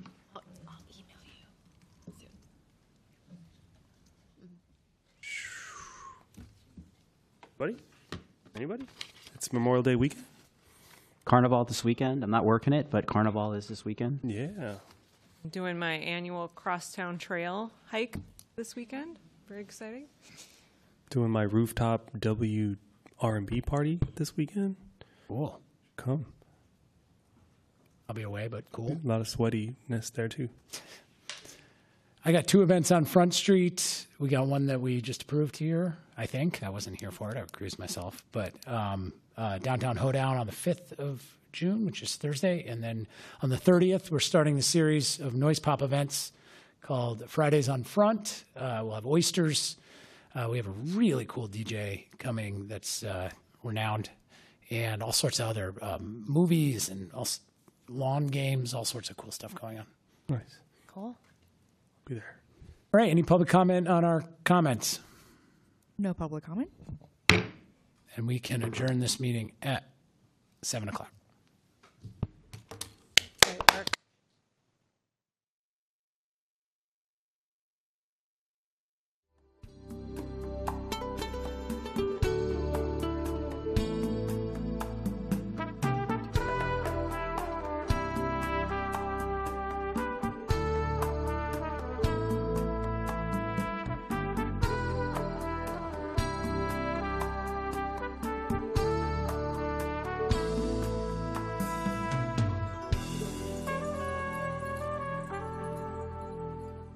Anybody? Anybody? It's Memorial Day weekend. Carnival this weekend. I'm not working it, but Carnival is this weekend. Yeah. I'm doing my annual Crosstown Trail hike this weekend. Very exciting. Doing my rooftop W R and B party this weekend. Cool. Come. I'll be away, but cool. A lot of sweatiness there too. I got two events on Front Street. We got one that we just approved here, I think. I wasn't here for it. I cruised myself. But um, uh, Downtown Hoedown on the fifth of June, which is Thursday. And then on the thirtieth, we're starting the series of Noise Pop events called Fridays on Front. Uh, we'll have oysters. Uh, we have a really cool D J coming that's uh, renowned, and all sorts of other um, movies and all, lawn games, all sorts of cool stuff going on. Nice. Cool. Be there. All right. Any public comment on our comments? No public comment. And we can adjourn this meeting at seven o'clock.